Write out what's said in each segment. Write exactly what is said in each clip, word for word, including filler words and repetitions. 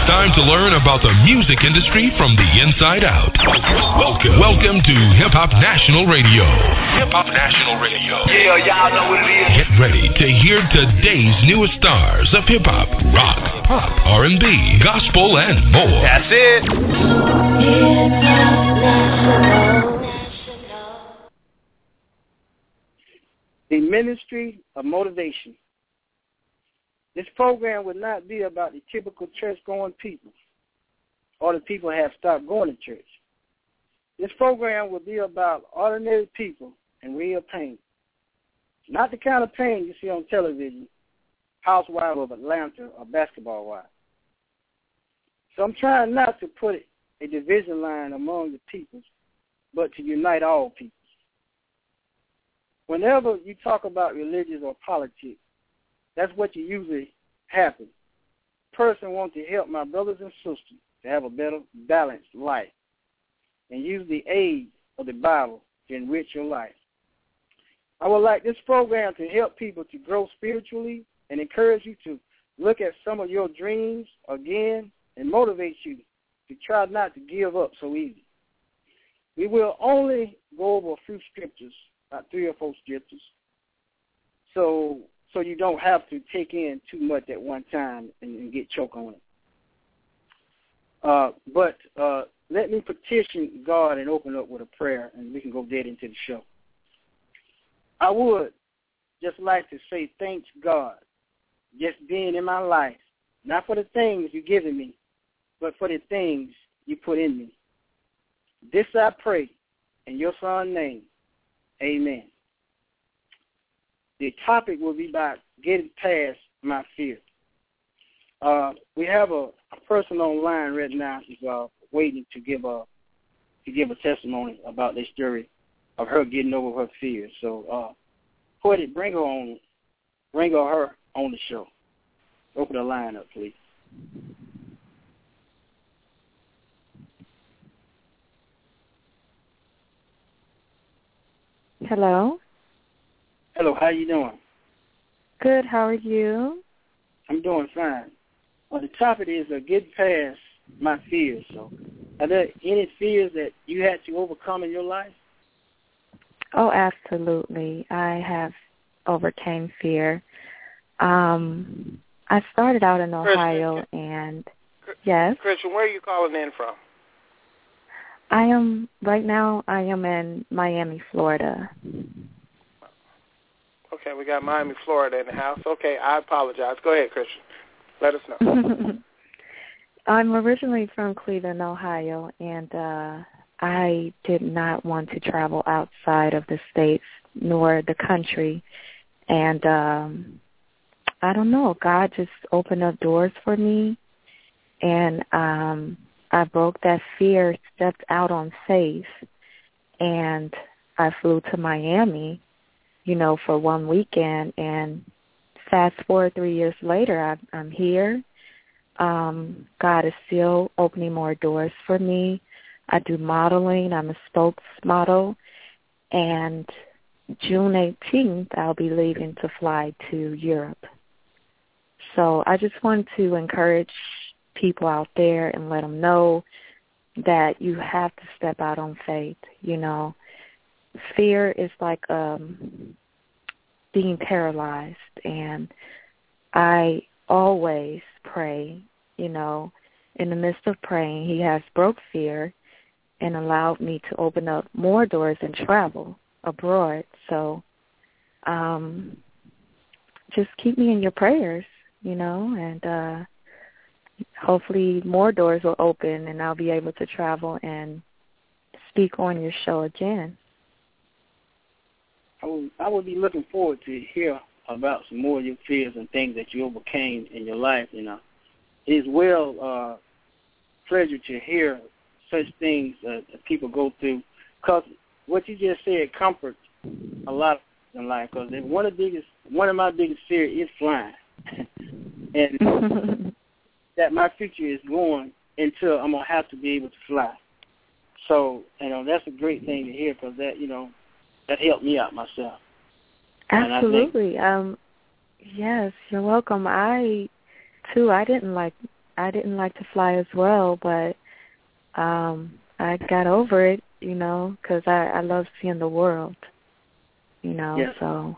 time to learn about the music industry from the inside out. Welcome, welcome to Hip Hop National Radio. Hip Hop National Radio. Yeah, y'all know what it is. Get ready to hear today's newest stars of hip hop, rock, pop, R and B, gospel, and more. That's it. Hip Hop National. The Ministry of Motivation. This program would not be about the typical church-going people or the people who have stopped going to church. This program will be about ordinary people and real pain. Not the kind of pain you see on television, Housewives of Atlanta or Basketball Wives. So I'm trying not to put a division line among the peoples, but to unite all people. Whenever you talk about religion or politics, that's what you usually happen. Person wants to help my brothers and sisters to have a better, balanced life and use the aid of the Bible to enrich your life. I would like this program to help people to grow spiritually and encourage you to look at some of your dreams again and motivate you to try not to give up so easy. We will only go over a few scriptures, about three or four scriptures, so so you don't have to take in too much at one time and, and get choked on it. Uh, but uh, let me petition God and open up with a prayer, and we can go dead into the show. I would just like to say thanks, God, just being in my life, not for the things you've given me, but for the things you put in me. This I pray in your son's name. Amen. The topic will be about getting past my fear. Uh, we have a, a person online right now who's uh, waiting to give a to give a testimony about this story of her getting over her fears. So, uh, Porty, bring her on, bring her, her on the show. Open the line up, please. Hello. Hello, how you doing? Good, how are you? I'm doing fine. Well, the topic is uh, get past my fears. So, are there any fears that you had to overcome in your life? Oh, absolutely. I have overcame fear. Um, I started out in Ohio, Christian, and yes. Christian, where are you calling in from? I am right now. I am in Miami, Florida. Okay, we got Miami, Florida in the house. Okay, I apologize. Go ahead, Christian. Let us know. I'm originally from Cleveland, Ohio, and uh, I did not want to travel outside of the states nor the country. And um, I don't know, God just opened up doors for me, and um, I broke that fear, stepped out on faith, and I flew to Miami, you know, for one weekend, and fast forward three years later, I, I'm here. Um, God is still opening more doors for me. I do modeling. I'm a spokesmodel, and June eighteenth, I'll be leaving to fly to Europe. So I just want to encourage people out there and let them know that you have to step out on faith. You know, fear is like um, being paralyzed, and I always pray, you know, in the midst of praying, he has broke fear and allowed me to open up more doors and travel abroad. So um, just keep me in your prayers, you know, and uh, hopefully more doors will open and I'll be able to travel and speak on your show again. I would, I would be looking forward to hear about some more of your fears and things that you overcame in your life. You know, it is well uh, pleasure to hear such things uh, that people go through, because what you just said comforts a lot in life. Because one of the biggest, one of my biggest fears is flying, and that my future is going until I'm gonna have to be able to fly. So, you know, that's a great thing to hear, because that, you know, that helped me out myself. Absolutely. Think, um, yes, you're welcome. I, too, I didn't like I didn't like to fly as well, but um, I got over it, you know, because I, I love seeing the world, you know, yes. so.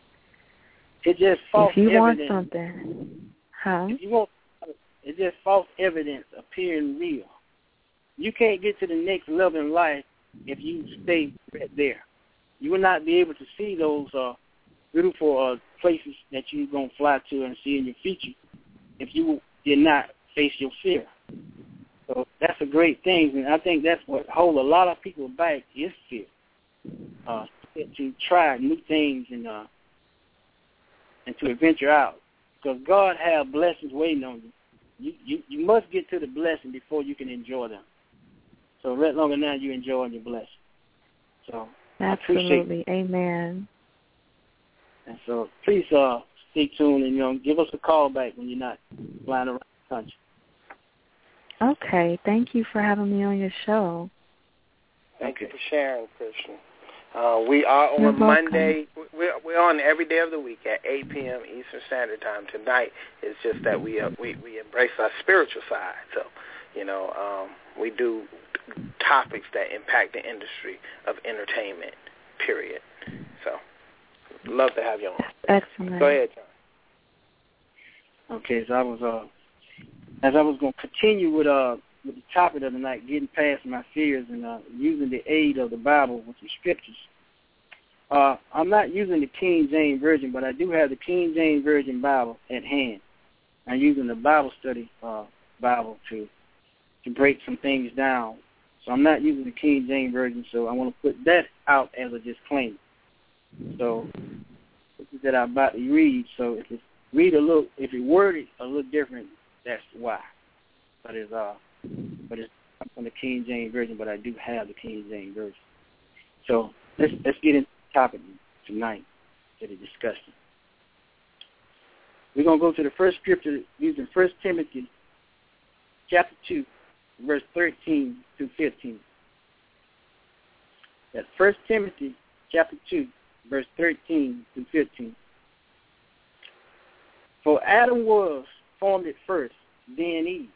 It just false If you evidence. want something, huh? If you want, it's just false evidence appearing real. You can't get to the next level in life if you stay right there. You will not be able to see those uh, beautiful uh, places that you're going to fly to and see in your future if you did not face your fear. So that's a great thing, and I think that's what holds a lot of people back is fear. Uh, to try new things and uh, and to venture out, because God has blessings waiting on you. You, you. you must get to the blessing before you can enjoy them. So right longer now you enjoy your blessing. So absolutely, amen. And so please uh, stay tuned and you know give us a call back when you're not flying around the country. Okay, thank you for having me on your show. Thank okay. you for sharing, Christian. Uh, we are on You're Monday. We're, we're on every day of the week at eight p.m. Eastern Standard Time. Tonight it's just that we uh, we we embrace our spiritual side. So, you know, um, we do topics that impact the industry of entertainment. Period. So, love to have you on. Excellent. Go ahead, John. Okay, so I was uh, as I was going to continue with uh. with the topic of the night, getting past my fears and uh, using the aid of the Bible with the scriptures. Uh, I'm not using the King James Version, but I do have the King James Version Bible at hand. I'm using the Bible study uh, Bible to to break some things down. So I'm not using the King James Version, so I want to put that out as a disclaimer. So this is that I'm about to read, so if it read a little, if it worded a little different, that's why. But it's uh. But it's from the King James Version, but I do have the King James Version. So let's let's get into the topic tonight that is discussing. We're going to go to the first scripture using First Timothy chapter two, verse thirteen through fifteen. That's First Timothy chapter two, verse thirteen through fifteen. For Adam was formed at first, then Eve.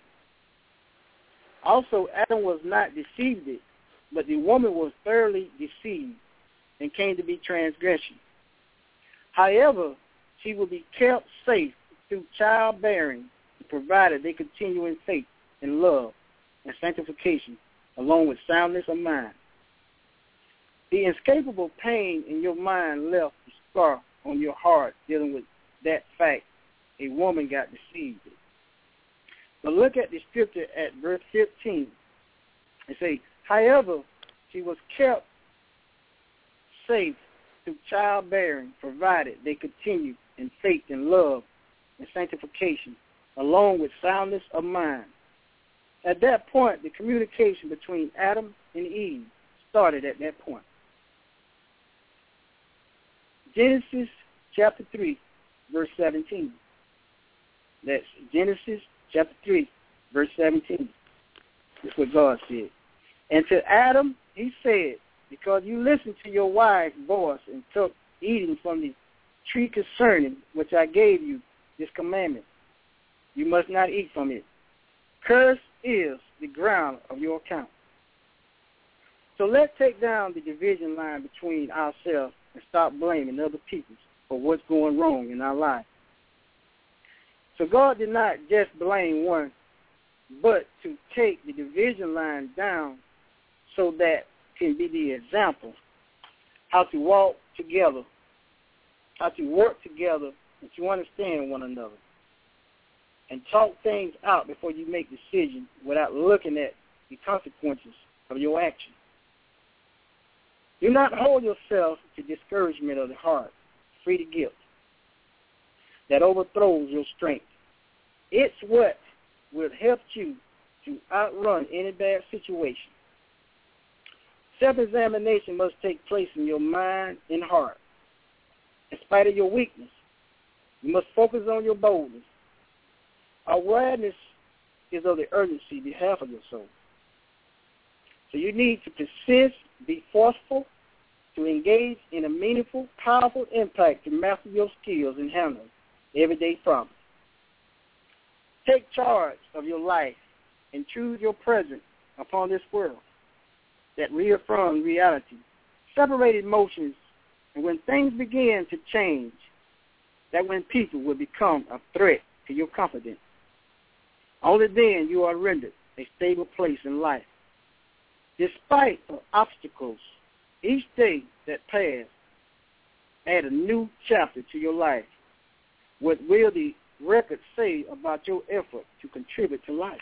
Also, Adam was not deceived, but the woman was thoroughly deceived and came to be transgression. However, she will be kept safe through childbearing, provided they continue in faith and love and sanctification, along with soundness of mind. The inescapable pain in your mind left a scar on your heart dealing with that fact a woman got deceived. But look at the scripture at verse fifteen. It says, however, she was kept safe through childbearing, provided they continued in faith and love and sanctification, along with soundness of mind. At that point, the communication between Adam and Eve started at that point. Genesis chapter three, verse seventeen. That's Genesis chapter three, verse seventeen. That's what God said. And to Adam, he said, because you listened to your wife's voice and took eating from the tree concerning which I gave you this commandment, you must not eat from it. Cursed is the ground of your account. So let's take down the division line between ourselves and stop blaming other people for what's going wrong in our life. So God did not just blame one, but to take the division line down so that can be the example how to walk together, how to work together, and to understand one another, and talk things out before you make decisions without looking at the consequences of your action. Do not hold yourself to discouragement of the heart, free to guilt, that overthrows your strength. It's what will help you to outrun any bad situation. Self-examination must take place in your mind and heart. In spite of your weakness, you must focus on your boldness. Awareness is of the urgency behalf of your soul. So you need to persist, be forceful, to engage in a meaningful, powerful impact to master your skills and handle everyday problems. Take charge of your life and choose your presence upon this world that reaffirms reality. Separate emotions, and when things begin to change, that when people will become a threat to your confidence. Only then you are rendered a stable place in life. Despite of obstacles, each day that passes, add a new chapter to your life. What will the record say about your effort to contribute to life?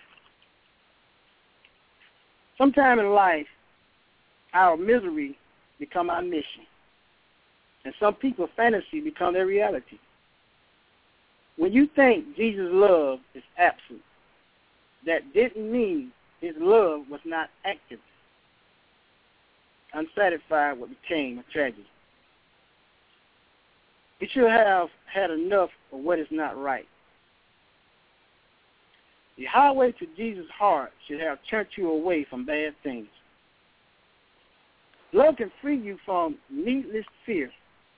Sometime in life, our misery become our mission, and some people's fantasy become their reality. When you think Jesus' love is absent, that didn't mean his love was not active. Unsatisfied what became a tragedy. You should have had enough of what is not right. The highway to Jesus' heart should have turned you away from bad things. Love can free you from needless fear.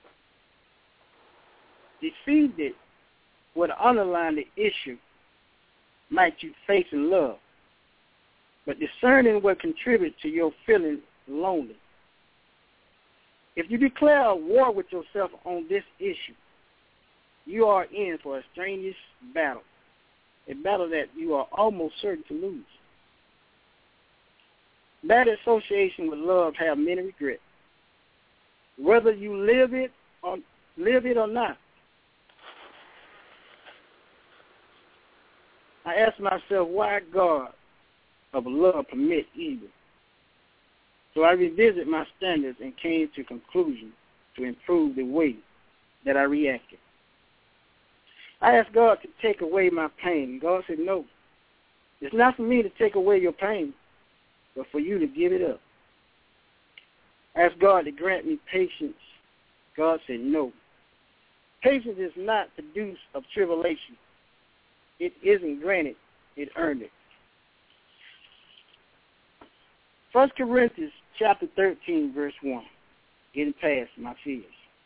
Defeated would underline the issue might you face in love, but discerning what contributes to your feeling lonely. If you declare a war with yourself on this issue, you are in for a strenuous battle, a battle that you are almost certain to lose. Bad association with love have many regrets, whether you live it or live it or not. I ask myself, why God of love permit evil? So I revisit my standards and came to conclusion to improve the way that I reacted. I asked God to take away my pain. God said, no. It's not for me to take away your pain, but for you to give it up. I asked God to grant me patience. God said, no. Patience is not produced of tribulation. It isn't granted, it earned it. First Corinthians chapter thirteen, verse one, getting past my fears,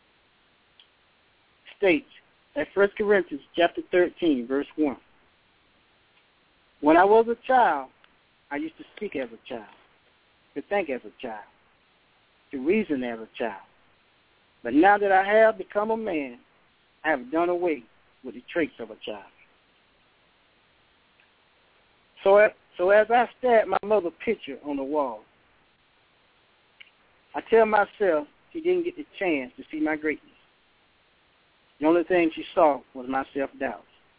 states at First Corinthians chapter thirteen, verse one, when I was a child, I used to speak as a child, to think as a child, to reason as a child. But now that I have become a man, I have done away with the traits of a child. So, so as I stare at my mother's picture on the wall, I tell myself she didn't get the chance to see my greatness. The only thing she saw was my self-doubt.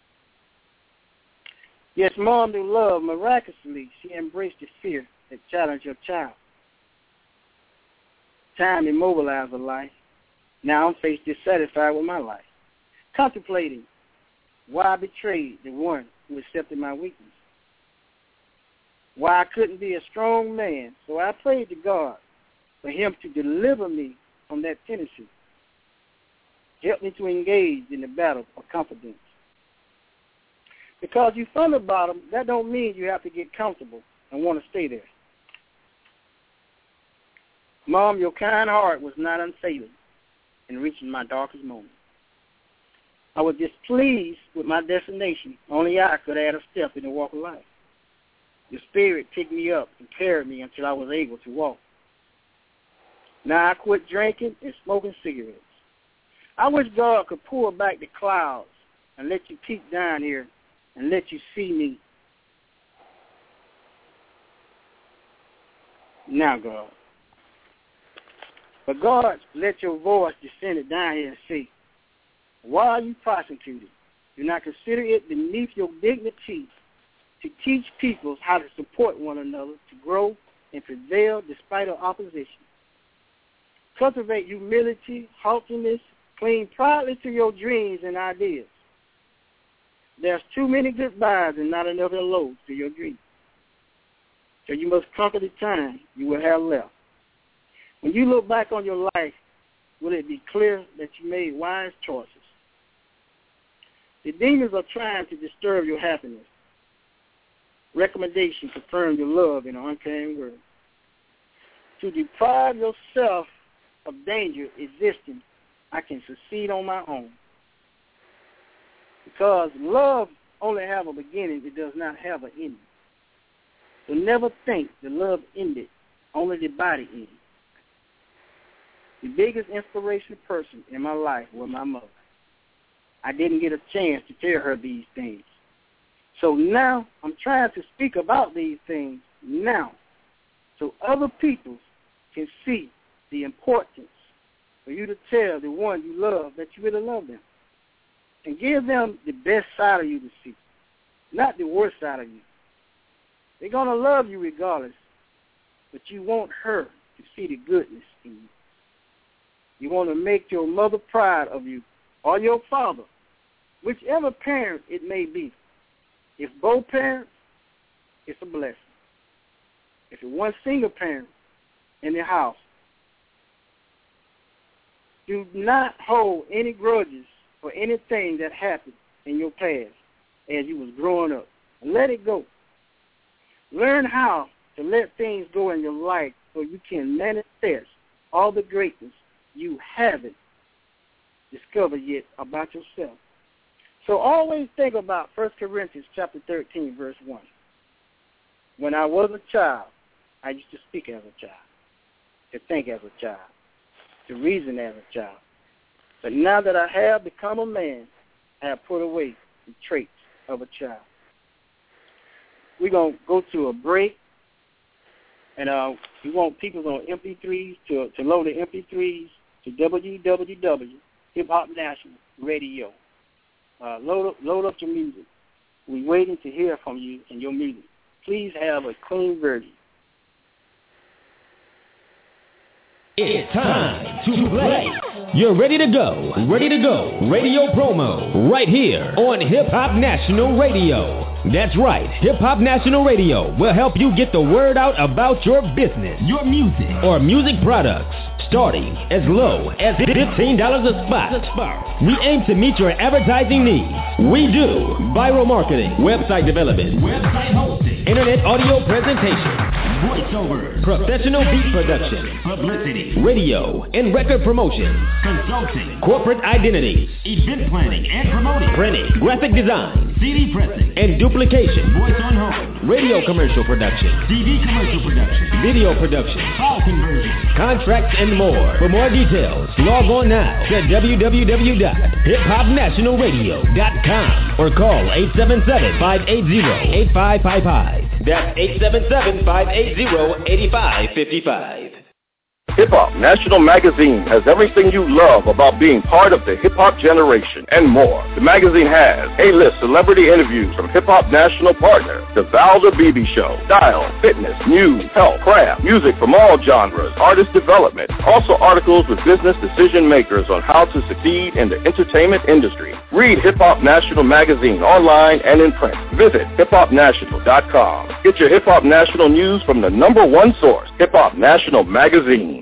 Yes, Mom, through love, miraculously, she embraced the fear that challenged your child. Time immobilized her life. Now I'm faced dissatisfied with my life, contemplating why I betrayed the one who accepted my weakness. Why I couldn't be a strong man, so I prayed to God for him to deliver me from that tendency. Help me to engage in the battle of confidence. Because you from the bottom, that don't mean you have to get comfortable and want to stay there. Mom, your kind heart was not unfailing in reaching my darkest moment. I was displeased with my destination. Only I could add a step in the walk of life. The Spirit picked me up and carried me until I was able to walk. Now I quit drinking and smoking cigarettes. I wish God could pull back the clouds and let you peek down here and let you see me. Now, God. But God, let your voice descend down here and say, why are you prosecuted? Do not consider it beneath your dignity to teach people how to support one another, to grow and prevail despite of opposition. Cultivate humility, haughtiness, cling proudly to your dreams and ideas. There's too many goodbyes and not enough hellos to your dreams. So you must conquer the time you will have left. When you look back on your life, will it be clear that you made wise choices? The demons are trying to disturb your happiness. Recommendation confirm your love in an uncaring word. To deprive yourself of danger existing, I can succeed on my own. Because love only have a beginning, it does not have an ending. So never think the love ended, only the body ended. The biggest inspirational person in my life was my mother. I didn't get a chance to tell her these things. So now I'm trying to speak about these things now so other people can see the importance for you to tell the one you love that you really love them. And give them the best side of you to see, not the worst side of you. They're going to love you regardless, but you want her to see the goodness in you. You want to make your mother proud of you or your father, whichever parent it may be. If both parents, it's a blessing. If it's one single parent in the house, do not hold any grudges for anything that happened in your past as you was growing up. Let it go. Learn how to let things go in your life so you can manifest all the greatness you haven't discovered yet about yourself. So always think about First Corinthians chapter thirteen, verse one. When I was a child, I used to speak as a child, to think as a child, to reason as a child. But now that I have become a man, I have put away the traits of a child. We're going to go to a break, and uh, we want people on M P threes to, to load the M P threes to w w w dot hip hop national radio. Uh, load, up, load up your music. We're waiting to hear from you and your music. Please have a clean version. It's time to play. You're ready to go. Ready to go. Radio promo right here on Hip Hop National Radio. That's right. Hip Hop National Radio will help you get the word out about your business, your music, or music products, starting as low as fifteen dollars a spot. We aim to meet your advertising needs. We do viral marketing, website development, website hosting, internet audio presentation, voiceovers, professional beat production, publicity, radio and record promotion, consulting, corporate identities, event planning and promoting, printing, graphic design, C D pressing, and duplication, voice on home, radio commercial production, T V commercial production, video production, file conversion, contracts, and more. For more details, log on now to w w w dot hip hop national radio dot com or call eight seven seven, five eight zero, eight five five five. That's eight seven seven, five eight zero, eight five five five. Hip Hop National Magazine has everything you love about being part of the hip-hop generation and more. The magazine has A-list celebrity interviews from Hip Hop National partner, The Val the B B Show, style, fitness, news, health, craft, music from all genres, artist development. Also articles with business decision makers on how to succeed in the entertainment industry. Read Hip Hop National Magazine online and in print. Visit hip hop national dot com. Get your Hip Hop National news from the number one source, Hip Hop National Magazine.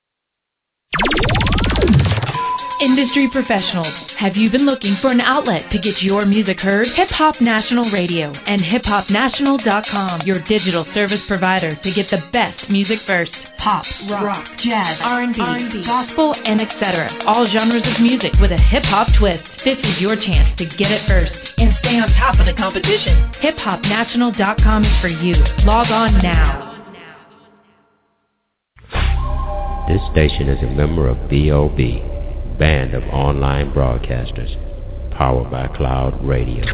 Industry professionals, have you been looking for an outlet to get your music heard? Hip Hop National Radio and hip hop national dot com, your digital service provider to get the best music first. Pop, rock, rock jazz, R and B, R and B, gospel, and et cetera. All genres of music with a hip-hop twist. This is your chance to get it first and stay on top of the competition. hip hop national dot com is for you. Log on now. This station is a member of B O B, Band of Online Broadcasters, powered by Cloud Radio.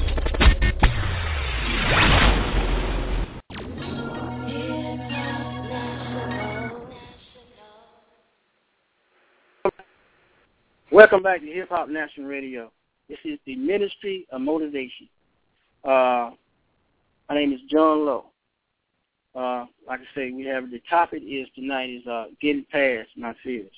Welcome back to Hip Hop National Radio. This is the Ministry of Motivation. Uh, my name is John Lowe. Uh, like I say, we have the topic is tonight is uh, getting past my fears.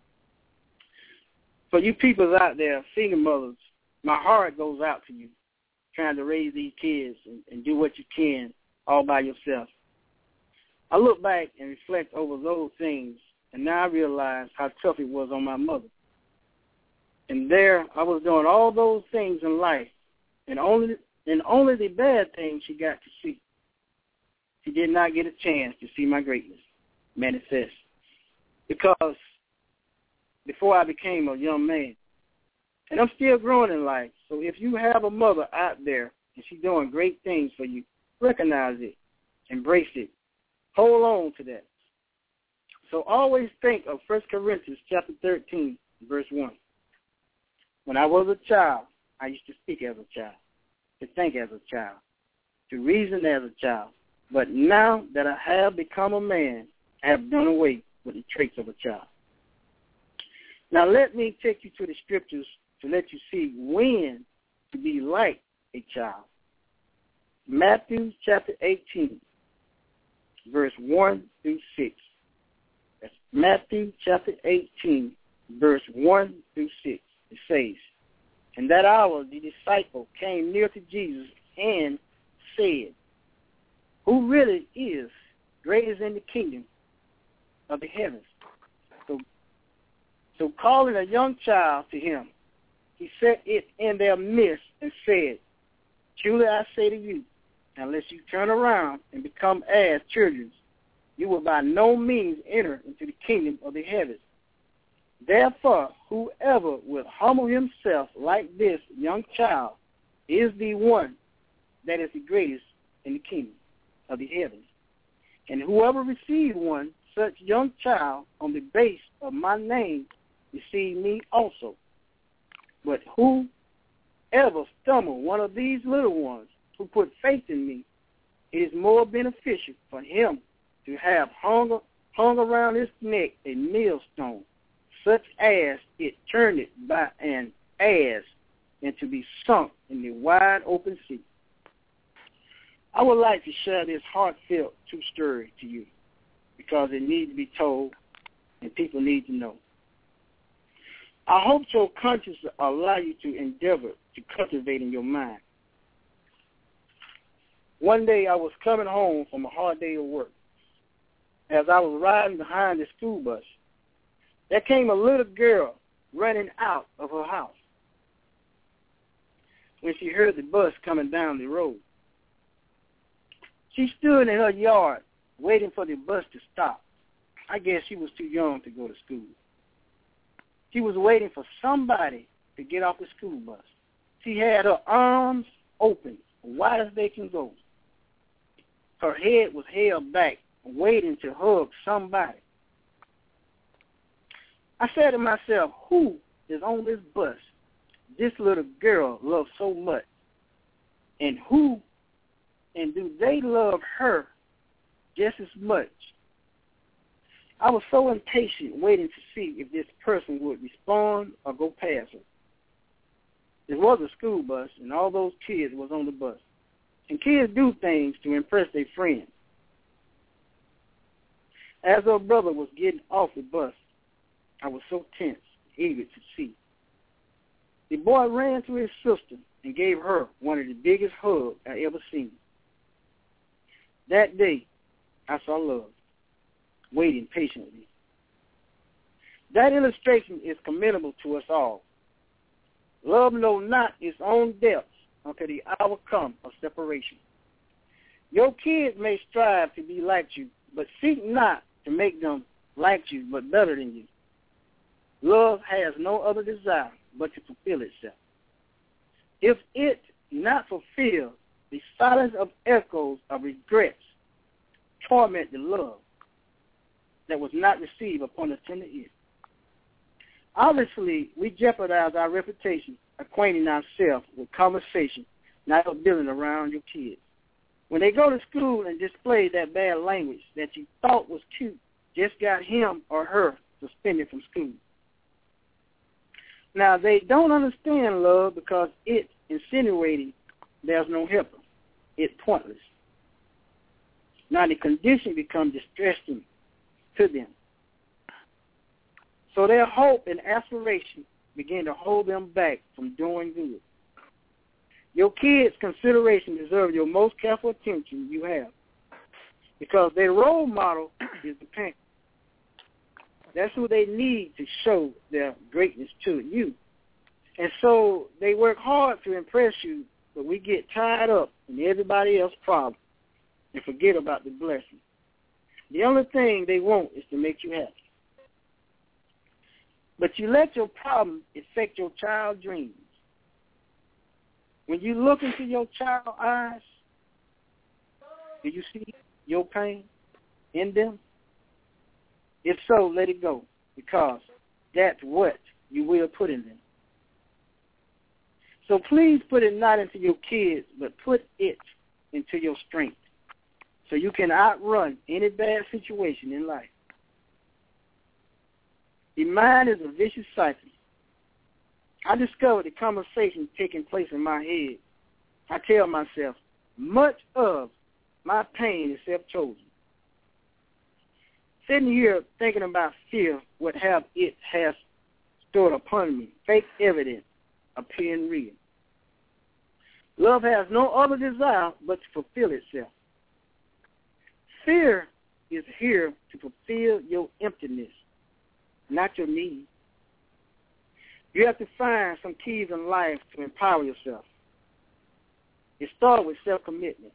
For you people out there, single mothers, my heart goes out to you, trying to raise these kids and, and do what you can all by yourself. I look back and reflect over those things, and now I realize how tough it was on my mother. And there, I was doing all those things in life, and only and only the bad things she got to see. She did not get a chance to see my greatness manifest. Because before I became a young man, And I'm still growing in life. So if you have a mother out there and she's doing great things for you, recognize it, embrace it, hold on to that. So always think of First Corinthians chapter thirteen, verse one. When I was a child, I used to speak as a child, to think as a child, to reason as a child. But now that I have become a man, I have done away with the traits of a child. Now let me take you to the scriptures to let you see when to be like a child. Matthew chapter eighteen, verse one through six. That's Matthew chapter eighteen, verse one through six. It says, "In that hour the disciple came near to Jesus and said, 'Who really is greatest in the kingdom of the heavens?' So, so calling a young child to him, he set it in their midst and said, 'Truly I say to you, unless you turn around and become as children, you will by no means enter into the kingdom of the heavens. Therefore, whoever will humble himself like this young child is the one that is the greatest in the kingdom of the heavens. And whoever receives one such young child on the base of my name receive me also. But whoever stumble one of these little ones who put faith in me, it is more beneficial for him to have hung, hung around his neck a millstone, such as it turned it by an ass, and to be sunk in the wide open sea.'" I would like to share this heartfelt true story to you because it needs to be told and people need to know. I hope your conscience will allow you to endeavor to cultivate in your mind. One day I was coming home from a hard day of work. As I was riding behind the school bus, there came a little girl running out of her house when she heard the bus coming down the road. She stood in her yard waiting for the bus to stop. I guess she was too young to go to school. She was waiting for somebody to get off the school bus. She had her arms open, wide as they can go. Her head was held back, waiting to hug somebody. I said to myself, who is on this bus this little girl loves so much? And who, and do they love her just as much? I was so impatient waiting to see if this person would respond or go past her. It was a school bus, and all those kids was on the bus. And kids do things to impress their friends. As her brother was getting off the bus, I was so tense, eager to see. The boy ran to his sister and gave her one of the biggest hugs I ever seen. That day, I saw love, waiting patiently. That illustration is commendable to us all. Love knows not its own depths until the hour comes of separation. Your kids may strive to be like you, but seek not to make them like you, but better than you. Love has no other desire but to fulfill itself. If it not fulfilled, the silence of echoes of regrets torment the love that was not received upon the tender ear. Obviously, we jeopardize our reputation acquainting ourselves with conversation not building around your kids. When they go to school and display that bad language that you thought was cute, just got him or her suspended from school. Now, they don't understand love because it's insinuating there's no helper. It's pointless. Now, the condition becomes distressing to them. So their hope and aspiration begin to hold them back from doing good. Your kids' consideration deserve your most careful attention you have because their role model is the parent. That's who they need to show their greatness to you. And so they work hard to impress you, but we get tied up in everybody else's problem and forget about the blessing. The only thing they want is to make you happy. But you let your problem affect your child's dreams. When you look into your child's eyes, do you see your pain in them? If so, let it go, because that's what you will put in them. So please put it not into your kids, but put it into your strength, so you can outrun any bad situation in life. The mind is a vicious cycle. I discovered the conversation taking place in my head. I tell myself, much of my pain is self-chosen. Sitting here thinking about fear, what have it has stored upon me, fake evidence appearing real. Love has no other desire but to fulfill itself. Fear is here to fulfill your emptiness, not your need. You have to find some keys in life to empower yourself. It starts with self-commitment.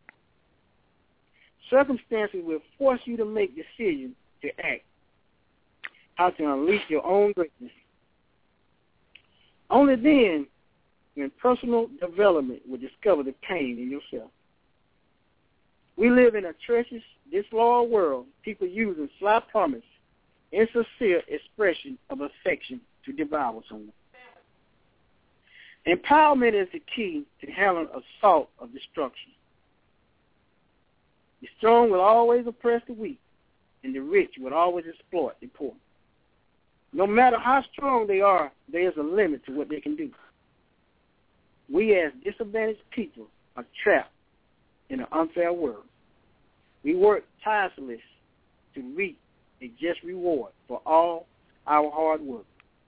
Circumstances will force you to make decisions to act, how to unleash your own greatness. Only then, when personal development will discover the pain in yourself. We live in a treacherous, disloyal world, people using sly promise, insincere expression of affection to devour someone. Empowerment is the key to handling assault of destruction. The strong will always oppress the weak, and the rich will always exploit the poor. No matter how strong they are, there is a limit to what they can do. We as disadvantaged people are trapped in an unfair world. We work tirelessly to reap a just reward for all our hard work.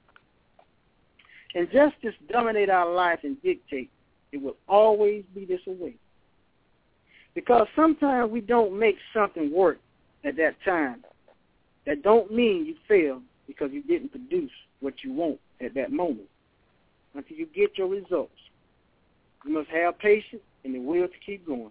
Injustice dominate our life and dictate it will always be this way. Because sometimes we don't make something work at that time. That don't mean you fail because you didn't produce what you want at that moment until you get your results. You must have patience and the will to keep going.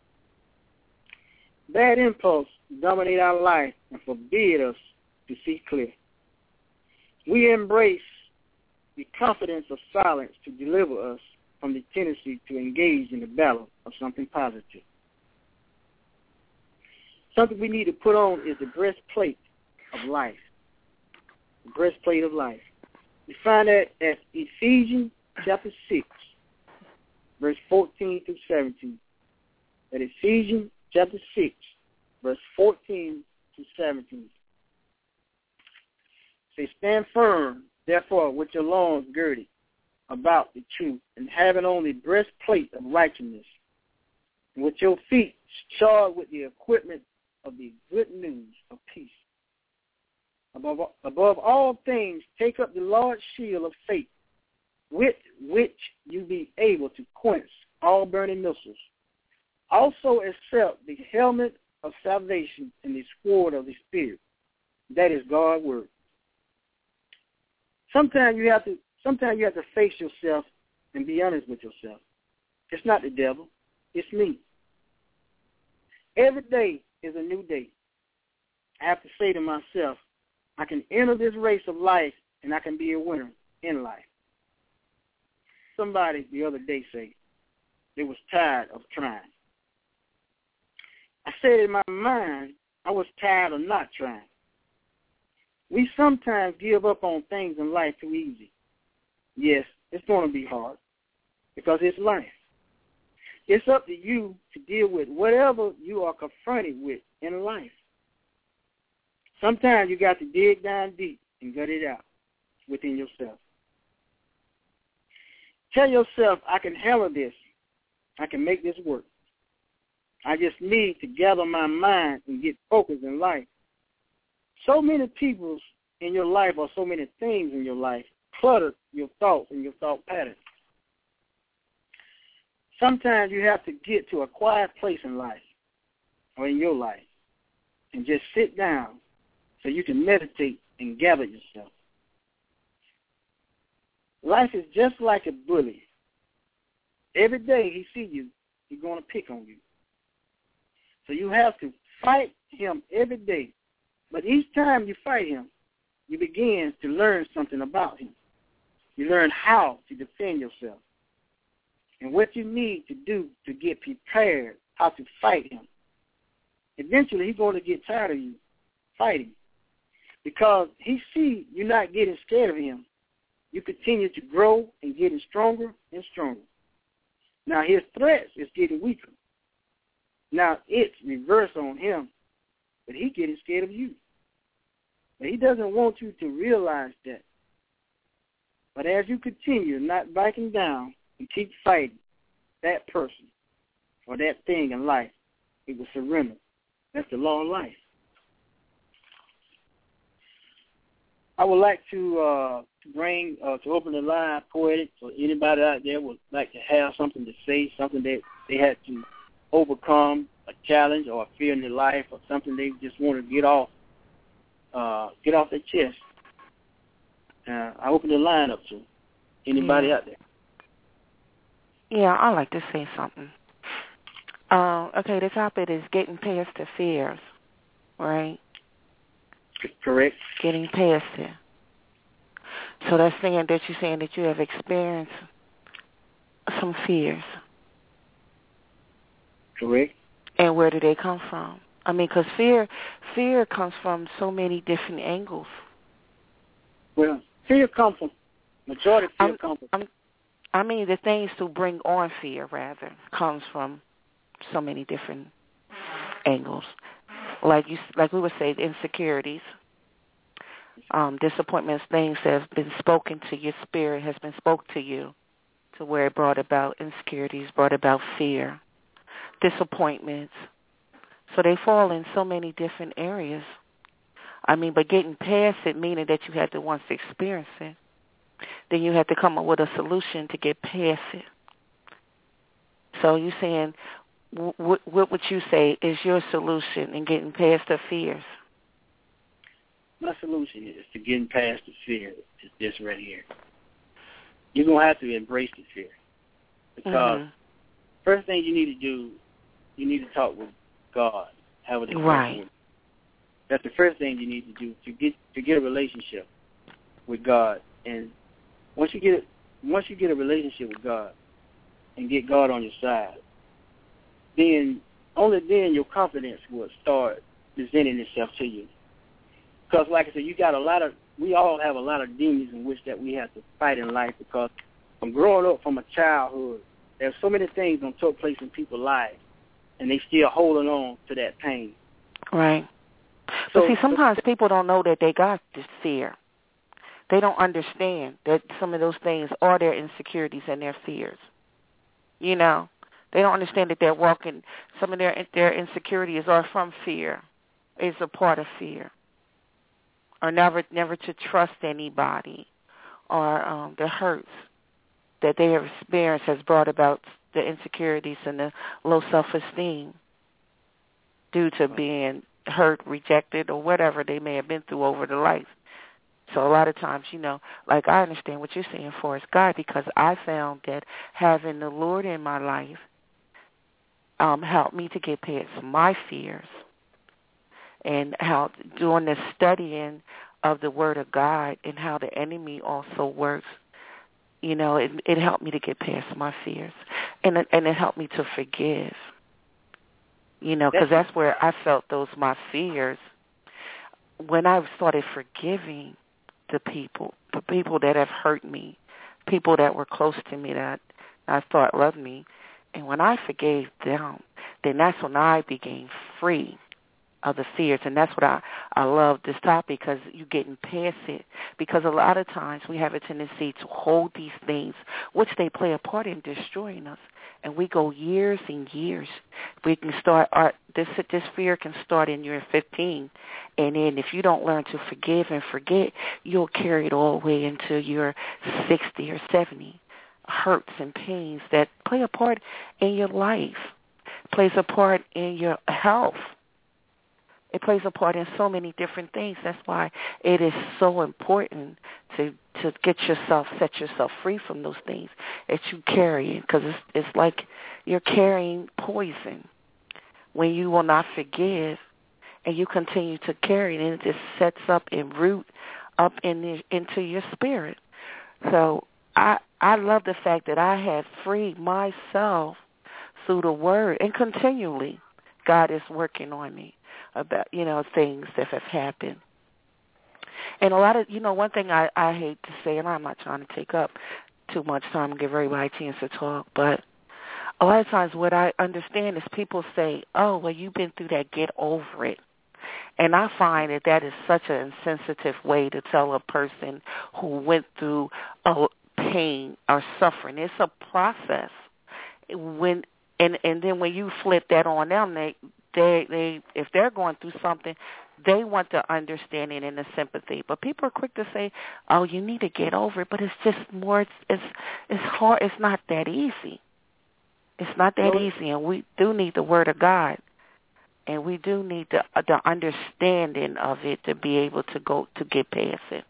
Bad impulse dominate our life and forbid us to see clear. We embrace the confidence of silence to deliver us from the tendency to engage in the battle of something positive. Something we need to put on is the breastplate of life. The breastplate of life. We find that at Ephesians chapter six, verse fourteen through seventeen. At Ephesians chapter six, verse fourteen to seventeen. Say, stand firm, therefore, with your loins girded about the truth, and having on the breastplate of righteousness, and with your feet shod with the equipment of the good news of peace. Above, above all things, take up the Lord's shield of faith, with which you be able to quench all burning missiles. Also accept the helmet of salvation and the sword of the Spirit. That is God's word. Sometimes you have to sometimes you have to face yourself and be honest with yourself. It's not the devil, it's me. Every day is a new day. I have to say to myself, I can enter this race of life and I can be a winner in life. Somebody the other day said they was tired of trying. I said in my mind, I was tired of not trying. We sometimes give up on things in life too easy. Yes, it's going to be hard because it's life. It's up to you to deal with whatever you are confronted with in life. Sometimes you got to dig down deep and gut it out within yourself. Tell yourself, I can handle this. I can make this work. I just need to gather my mind and get focused in life. So many people in your life or so many things in your life clutter your thoughts and your thought patterns. Sometimes you have to get to a quiet place in life or in your life and just sit down so you can meditate and gather yourself. Life is just like a bully. Every day he sees you, he's going to pick on you. So you have to fight him every day. But each time you fight him, you begin to learn something about him. You learn how to defend yourself and what you need to do to get prepared, how to fight him. Eventually, he's going to get tired of you fighting because he sees you're not getting scared of him. You continue to grow and getting stronger and stronger. Now, his threats is getting weaker. Now, it's reverse on him, but he's getting scared of you. But he doesn't want you to realize that. But as you continue not backing down and keep fighting that person or that thing in life, it will surrender. That's the law of life. I would like to uh, to bring, uh, to open the line, Poetic, so anybody out there would like to have something to say, something that they had to overcome, a challenge or a fear in their life, or something they just want to get off, uh, get off their chest. Uh, I open the line up to anybody yeah. out there. Yeah, I'd like to say something. Uh, okay, the topic is getting past the fears, right? Correct. Getting past it. So that's saying that you're saying that you have experienced some fears. Correct. And where do they come from? I mean, because fear, fear comes from so many different angles. Well, fear comes from, majority of fear I'm, comes from. I'm, I mean, the things to bring on fear, rather, comes from so many different angles. Like you, like we would say, insecurities, um, disappointments, things that have been spoken to your spirit, has been spoke to you, to where it brought about insecurities, brought about fear, disappointments. So they fall in so many different areas. I mean, but getting past it, meaning that you had to once experience it, then you had to come up with a solution to get past it. So you're saying, what, what would you say is your solution in getting past the fears? My solution is to getting past the fear is this right here. You're going to have to embrace the fear. Because mm-hmm. first thing you need to do, you need to talk with God. Have a discussion right. with him. That's the first thing you need to do to get to get a relationship with God. And once you get once you get a relationship with God and get God on your side, then only then your confidence will start presenting itself to you. Because, like I said, you got a lot of we all have a lot of demons in which that we have to fight in life. Because from growing up from a childhood, there's so many things that took place in people's lives, and they still holding on to that pain. Right. So, but see, sometimes people don't know that they got this fear. They don't understand that some of those things are their insecurities and their fears. You know, they don't understand that they're walking. Some of their their insecurities are from fear. It's a part of fear, or never never to trust anybody, or um, the hurts that they have experienced has brought about the insecurities and the low self-esteem due to being hurt, rejected, or whatever they may have been through over the life. So a lot of times, you know, like I understand what you're saying for us, God, because I found that having the Lord in my life um, helped me to get past my fears, and how doing the studying of the Word of God and how the enemy also works, you know, it, it helped me to get past my fears, and it, and it helped me to forgive. You know, because that's where I felt those, my fears, when I started forgiving the people, the people that have hurt me, people that were close to me that I thought loved me. And when I forgave them, then that's when I became free of the fears. And that's what I, I love this topic, because you're getting past it. Because a lot of times we have a tendency to hold these things, which they play a part in destroying us. And we go years and years. We can start, our, this this fear can start in you're fifteen. And then if you don't learn to forgive and forget, you'll carry it all the way into your sixty or seventy. Hurts and pains that play a part in your life, plays a part in your health. It plays a part in so many different things. That's why it is so important to to get yourself, set yourself free from those things that you carry, because it's, it's like you're carrying poison when you will not forgive and you continue to carry it, and it just sets up and root up in the, into your spirit. So I I love the fact that I have freed myself through the word, and continually God is working on me about, you know, things that have happened. And a lot of, you know, one thing I, I hate to say, and I'm not trying to take up too much time and give everybody a chance to talk, but a lot of times what I understand is people say, oh, well, you've been through that, get over it. And I find that that is such an insensitive way to tell a person who went through a pain or suffering. It's a process. When and and then when you flip that on them, they they they if they're going through something, they want the understanding and the sympathy. But people are quick to say, "Oh, you need to get over it," but it's just more. It's it's, it's hard. It's not that easy. It's not that no. easy, and we do need the Word of God, and we do need the the understanding of it to be able to go to get past it.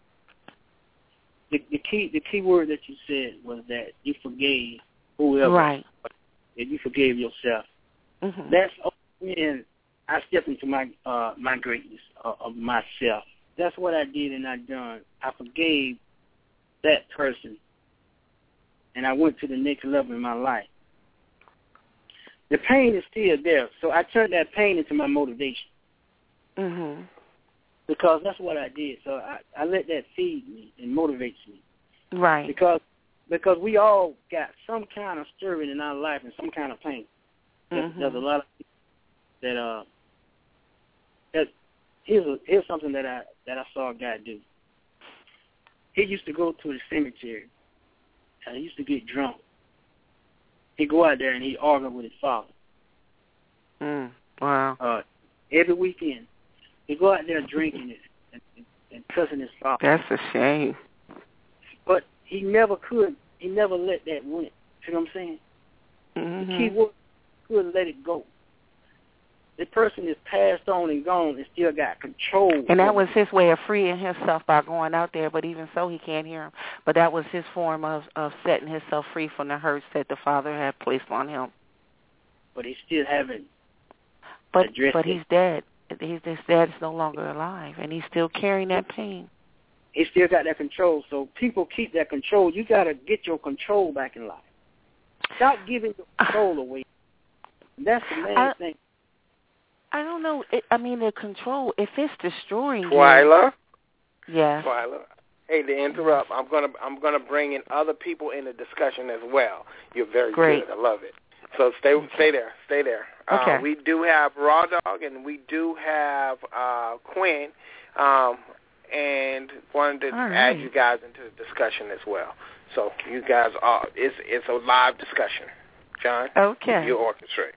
The, the key the key word that you said was that you forgave whoever, right? And you forgave yourself. Mm-hmm. That's when I stepped into my uh, my greatness of, of myself. That's what I did, and I done. I forgave that person, and I went to the next level in my life. The pain is still there, so I turned that pain into my motivation. Mm-hmm. Because that's what I did. So I, I let that feed me and motivates me. Right. Because because we all got some kind of stirring in our life and some kind of pain. There's, mm-hmm. there's a lot of people that uh that here's a, here's something that I that I saw a guy do. He used to go to the cemetery and he used to get drunk. He'd go out there and he'd argue with his father. Mm. Wow. Uh, every weekend. He'd go out there drinking it and, and, and cussing his father. That's a shame. But he never could, he never let that win. See what I'm saying? Mm-hmm. The key word, couldn't let it go. The person is passed on and gone and still got control. And that was his way of freeing himself by going out there, but even so, he can't hear him. But that was his form of, of setting himself free from the hurts that the father had placed on him. But he still haven't But addressed but it. he's dead. He's, his dad is no longer alive, and he's still carrying that pain. He still got that control. So people keep that control. You got to get your control back in life. Stop giving your control away. That's the main I, thing. I don't know. It, I mean, the control, if it's destroying Twyla? you. Yeah. Twyla. Hey, to interrupt, I'm gonna I'm gonna bring in other people in the discussion as well. You're very Great. good. I love it. So stay stay there, stay there. Okay. Uh, we do have Raw Dog and we do have uh, Quinn, um, and wanted to right. add you guys into the discussion as well. So you guys are it's it's a live discussion. John, okay, you orchestrate.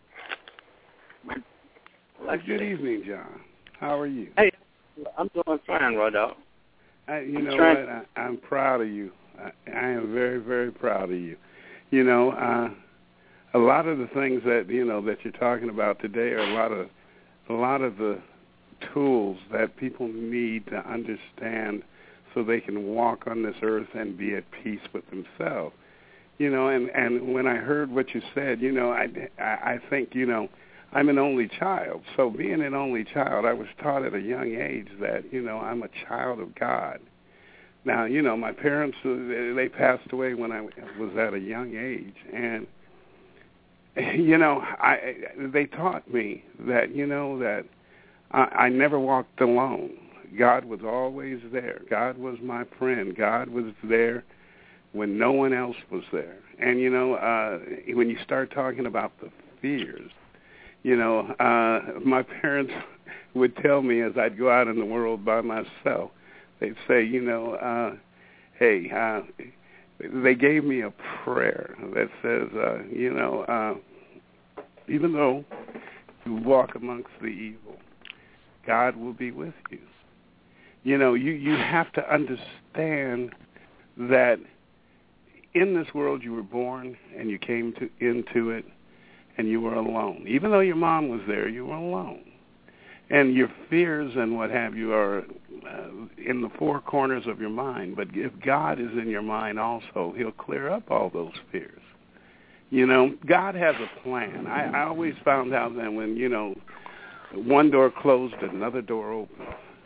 Well, good evening, John. How are you? Hey, I'm doing fine, Raw Dog. I, you I'm know trying. what? I, I'm proud of you. I, I am very, very proud of you. You know, uh, a lot of the things that you know that you're talking about today are a lot of a lot of the tools that people need to understand so they can walk on this earth and be at peace with themselves. You know, and, and when I heard what you said, you know, I, I, I think, you know, I'm an only child. So being an only child, I was taught at a young age that, you know, I'm a child of God. Now, you know, my parents, they passed away when I was at a young age. And, you know, I they taught me that, you know, that I, I never walked alone. God was always there. God was my friend. God was there when no one else was there. And, you know, uh, when you start talking about the fears, you know, uh, my parents would tell me as I'd go out in the world by myself, they'd say, you know, uh, hey, uh, they gave me a prayer that says, uh, you know, uh, even though you walk amongst the evil, God will be with you. You know, you, you have to understand that in this world you were born and you came to into it and you were alone. Even though your mom was there, you were alone. And your fears and what have you are uh, in the four corners of your mind. But if God is in your mind also, he'll clear up all those fears. You know, God has a plan. I, I always found out that when, you know, one door closed, another door opened.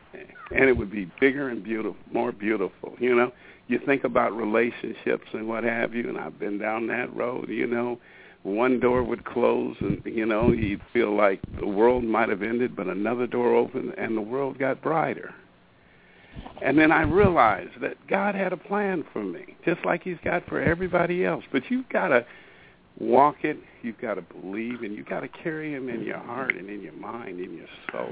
and it would be bigger and beautiful, more beautiful, you know. You think about relationships and what have you, and I've been down that road, you know. One door would close, and, you know, you'd feel like the world might have ended, but another door opened, and the world got brighter. And then I realized that God had a plan for me, just like he's got for everybody else. But you've got to walk it, you've got to believe, and you've got to carry him in your heart and in your mind, in your soul.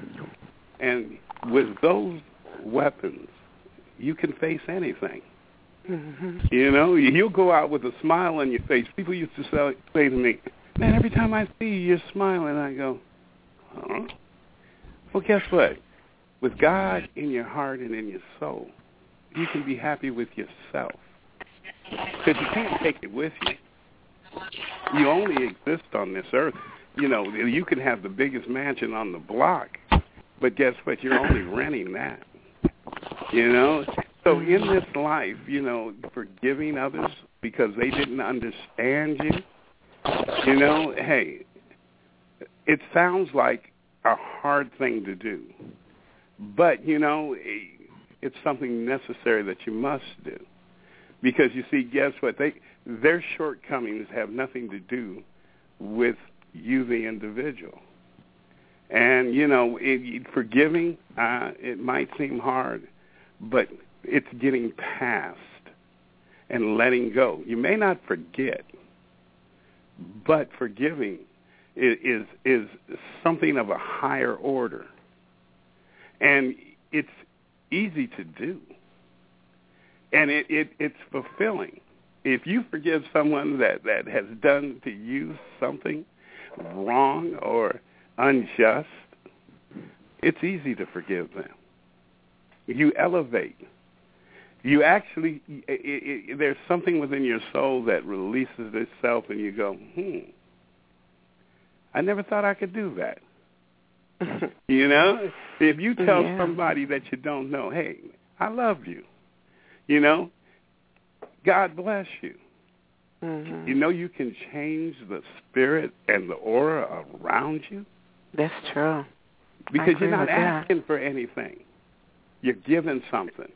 And with those weapons, you can face anything. Mm-hmm. You know, you'll go out with a smile on your face. People used to say, say to me, man, every time I see you, you're smiling. I go, huh? Well, guess what? With God in your heart and in your soul, you can be happy with yourself. Because you can't take it with you. You only exist on this earth. You know, you can have the biggest mansion on the block, but guess what? You're only renting that. You know? So in this life, you know, forgiving others because they didn't understand you, you know, hey, it sounds like a hard thing to do. But, you know, it's something necessary that you must do. Because, you see, guess what? They Their shortcomings have nothing to do with you, the individual. And, you know, it, forgiving, uh, it might seem hard, but it's getting past and letting go. You may not forget, but forgiving is, is, is something of a higher order. And it's easy to do. And it, it, it's fulfilling. If you forgive someone that, that has done to you something wrong or unjust, it's easy to forgive them. You elevate. You actually, it, it, there's something within your soul that releases itself and you go, hmm, I never thought I could do that. You know, if you tell yeah. somebody that you don't know, hey, I love you, you know, God bless you. Mm-hmm. You know you can change the spirit and the aura around you. That's true. Because you're not asking that. for anything. You're giving something.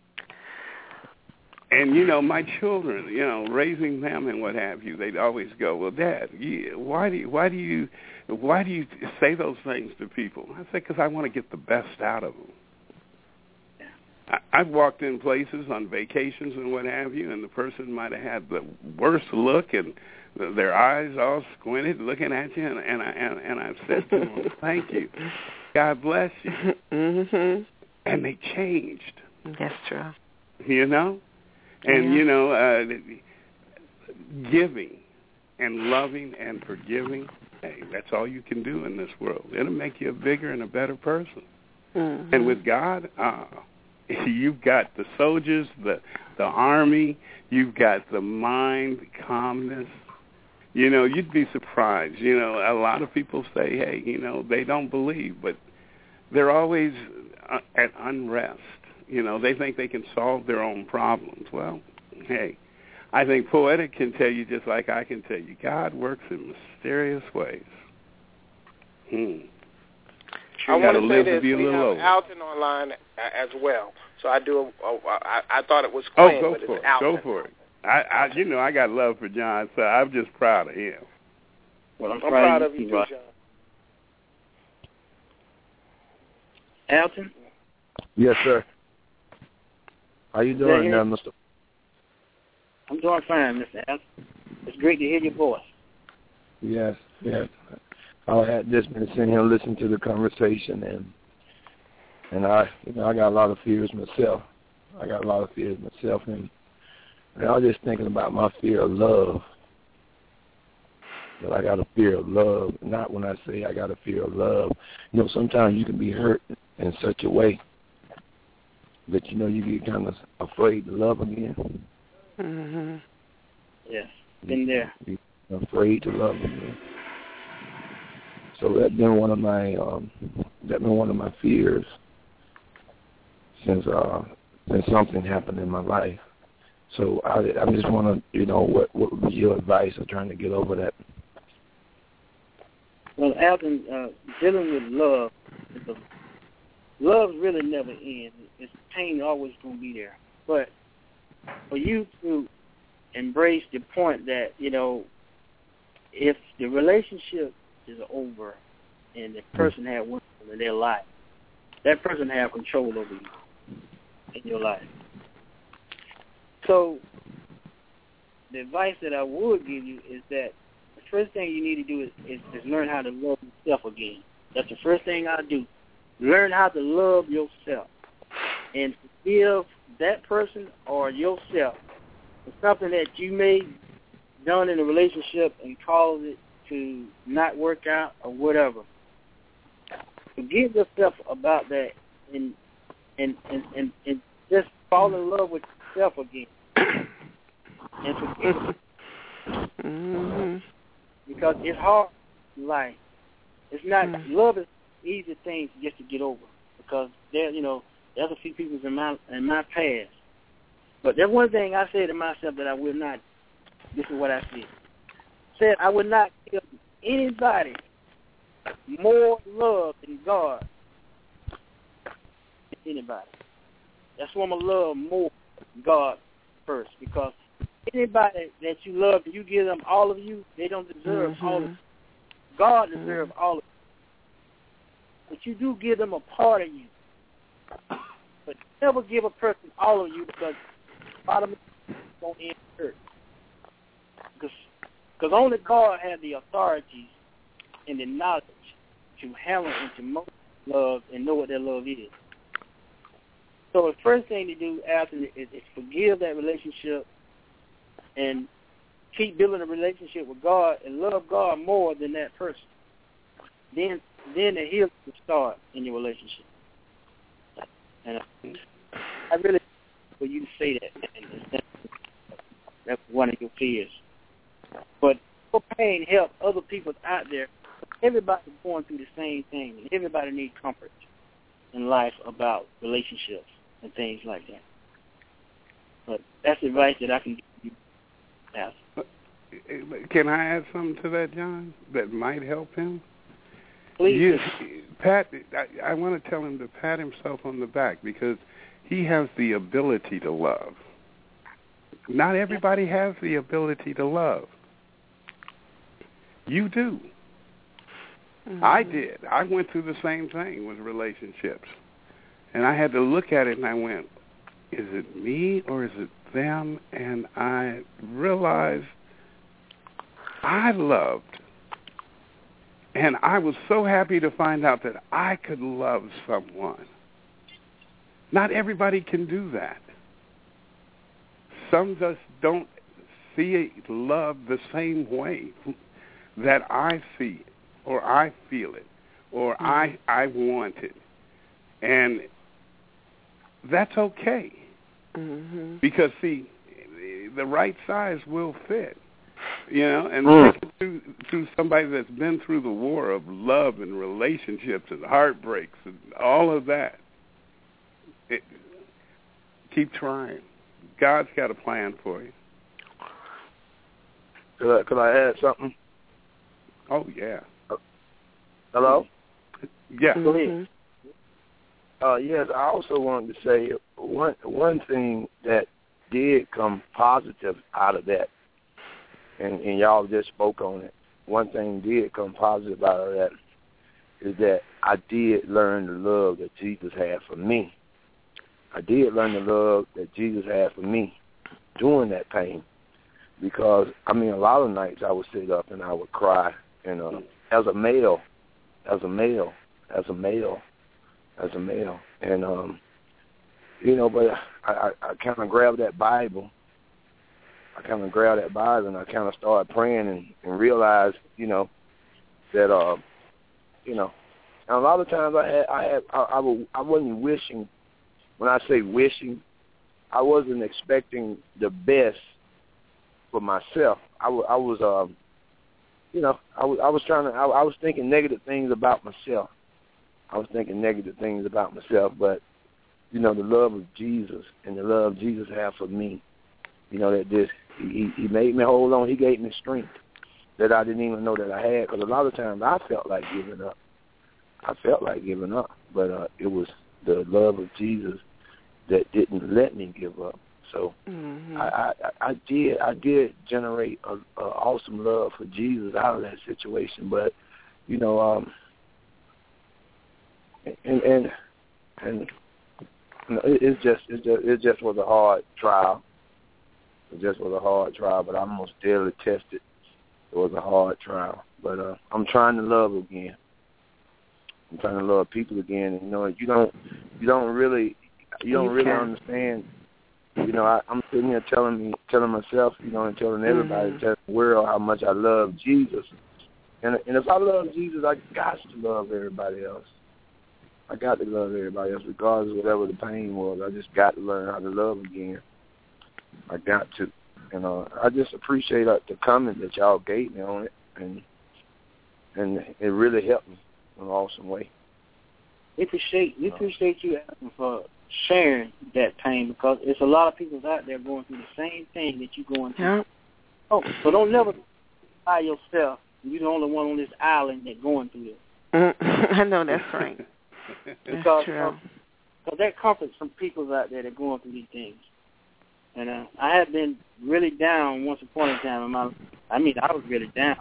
And, you know, my children, you know, raising them and what have you, they'd always go, well, Dad, you, why do you, why do you, why do you say those things to people? I say, because I want to get the best out of them. I, I've walked in places on vacations and what have you, and the person might have had the worst look and their eyes all squinted looking at you, and, and, I, and, and I've said to them, thank you. God bless you. Mm-hmm. And they changed. That's true. You know? And, yeah. you know, uh, giving and loving and forgiving, hey, that's all you can do in this world. It'll make you a bigger and a better person. Mm-hmm. And with God, uh, you've got the soldiers, the the army, you've got the mind, calmness. You know, you'd be surprised. You know, a lot of people say, hey, you know, they don't believe, but they're always uh, at unrest. You know, they think they can solve their own problems. Well, hey, I think Poetic can tell you just like I can tell you. God works in mysterious ways. Hmm. I want to say this. We have low. Alton online as well. So I do. A, a, I, I thought it was Quinn, oh, go but for it's it. Alton. Go for it. I, I, you know, I got love for John, so I'm just proud of him. Well, I'm, I'm proud, proud of you, too, John. Alton? Yes, sir. How you doing, uh, Mister I'm doing fine, Mister Alton. It's great to hear your voice. Yes, yes. I had just been sitting here listening to the conversation, and and I, you know, I got a lot of fears myself. I got a lot of fears myself, and, and I was just thinking about my fear of love. But I got a fear of love, not when I say I got a fear of love. You know, sometimes you can be hurt in such a way that, you know, you get kind of afraid to love again. Mm-hmm. Yes, been there. You're afraid to love again. So that's been one of my um, that's been one of my fears since uh, since something happened in my life. So I, I just want to, you know, what what would be your advice on trying to get over that? Well, Alton, uh, dealing with love is a love really never ends. It's pain always going to be there. But for you to embrace the point that, you know, if the relationship is over and the person had one in their life, that person have control over you in your life. So the advice that I would give you is that the first thing you need to do is, is, is learn how to love yourself again. That's the first thing I do. Learn how to love yourself and forgive that person or yourself for something that you may done in a relationship and caused it to not work out or whatever. Forgive yourself about that and and, and, and, and just fall in love with yourself again. And forgive mm-hmm. Because it's hard in life. It's not mm-hmm. love is an easy thing just to get over because there you know, there's a few people in my in my past. But there's one thing I said to myself that I will not. This is what I said. Said I would not give anybody more love than God than anybody. That's why I'm going to love more God first, because anybody that you love, you give them all of you, they don't deserve mm-hmm. all of you. God deserves mm-hmm. all of you. But you do give them a part of you. But never give a person all of you, because bottom line won't end hurt. Because only God has the authority and the knowledge to handle and to mold love and know what that love is. So the first thing to do after is, is forgive that relationship and keep building a relationship with God and love God more than that person. Then, then the healing will start in your relationship. And I, I really for you to say that. And that's one of your fears. But for pain help other people out there. Everybody's going through the same thing. And everybody needs comfort in life about relationships and things like that. But that's advice that I can give you. Pastor. Can I add something to that, John, that might help him? Please. You, pat, I, I want to tell him to pat himself on the back because he has the ability to love. Not everybody has the ability to love. You do. Mm-hmm. I did. I went through the same thing with relationships. And I had to look at it and I went, is it me or is it them? And I realized I loved. And I was so happy to find out that I could love someone. Not everybody can do that. Some of us don't see love the same way that I see it, or I feel it, or mm-hmm. I I want it. And that's okay. Mm-hmm. Because, see, the right size will fit. You know, and mm. through, through somebody that's been through the war of love and relationships and heartbreaks and all of that, it, keep trying. God's got a plan for you. Could I, could I add something? Oh, yeah. Uh, hello? Yeah. Go ahead. Uh, yes, I also wanted to say one one thing that did come positive out of that, and, and y'all just spoke on it. One thing did come positive out of that is that I did learn the love that Jesus had for me. I did learn the love that Jesus had for me during that pain, because, I mean, a lot of nights I would sit up and I would cry, and uh, as a male, as a male, as a male, as a male, and, um, you know, but I, I, I kind of grabbed that Bible, I kind of grabbed that Bible, and I kind of started praying and, and realized, you know, that, uh, you know, and a lot of times I had, I had, I, I, w- I wasn't wishing. When I say wishing, I wasn't expecting the best for myself. I, w- I was, um, you know, I, w- I was trying to, I, I was thinking negative things about myself. I was thinking negative things about myself, but, you know, the love of Jesus and the love Jesus had for me, you know, that this, he, he made me hold on. He gave me strength that I didn't even know that I had, because a lot of times I felt like giving up. I felt like giving up, but uh, it was the love of Jesus that didn't let me give up. So mm-hmm. I, I, I did I did generate a, a awesome love for Jesus out of that situation. But you know, um, and and and you know, it, it's just it just it just was a hard trial. It just was a hard trial, but I almost daily tested. It was a hard trial, but uh, I'm trying to love again. I'm trying to love people again. And, you know, you don't you don't really you don't really understand. You know, I, I'm sitting here telling me, telling myself, you know, and telling everybody, mm-hmm. telling the world how much I love Jesus. And and if I love Jesus, I got to love everybody else. I got to love everybody else, regardless of whatever the pain was. I just got to learn how to love again. I got to. You know, I just appreciate uh, the comment that y'all gave me on it, and and it really helped me in an awesome way. We appreciate we appreciate you for sharing that pain, because it's a lot of people out there going through the same thing that you're going through. Yeah. Oh, so don't never by yourself. You're the only one on this island that's going through this. Mm, I know that's right. That's because, true. Uh, because that comforts some people out there that are going through these things. And uh, I had been really down once upon a time in my life. I mean, I was really down.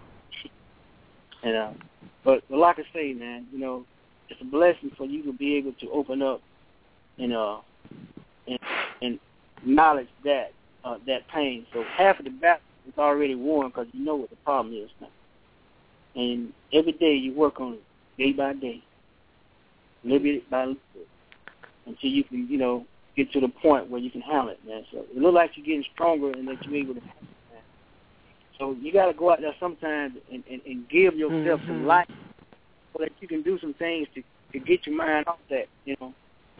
And uh, but, but like I say, man, you know, it's a blessing for you to be able to open up and uh and, and acknowledge that uh, that pain. So half of the battle is already won because you know what the problem is now. And every day you work on it, day by day, little bit by little bit, until you can, you know, get to the point where you can handle it, man. So it looks like you're getting stronger and that you're able to handle it, man. So you got to go out there sometimes and, and, and give yourself mm-hmm. some life so that you can do some things to, to get your mind off that, you know.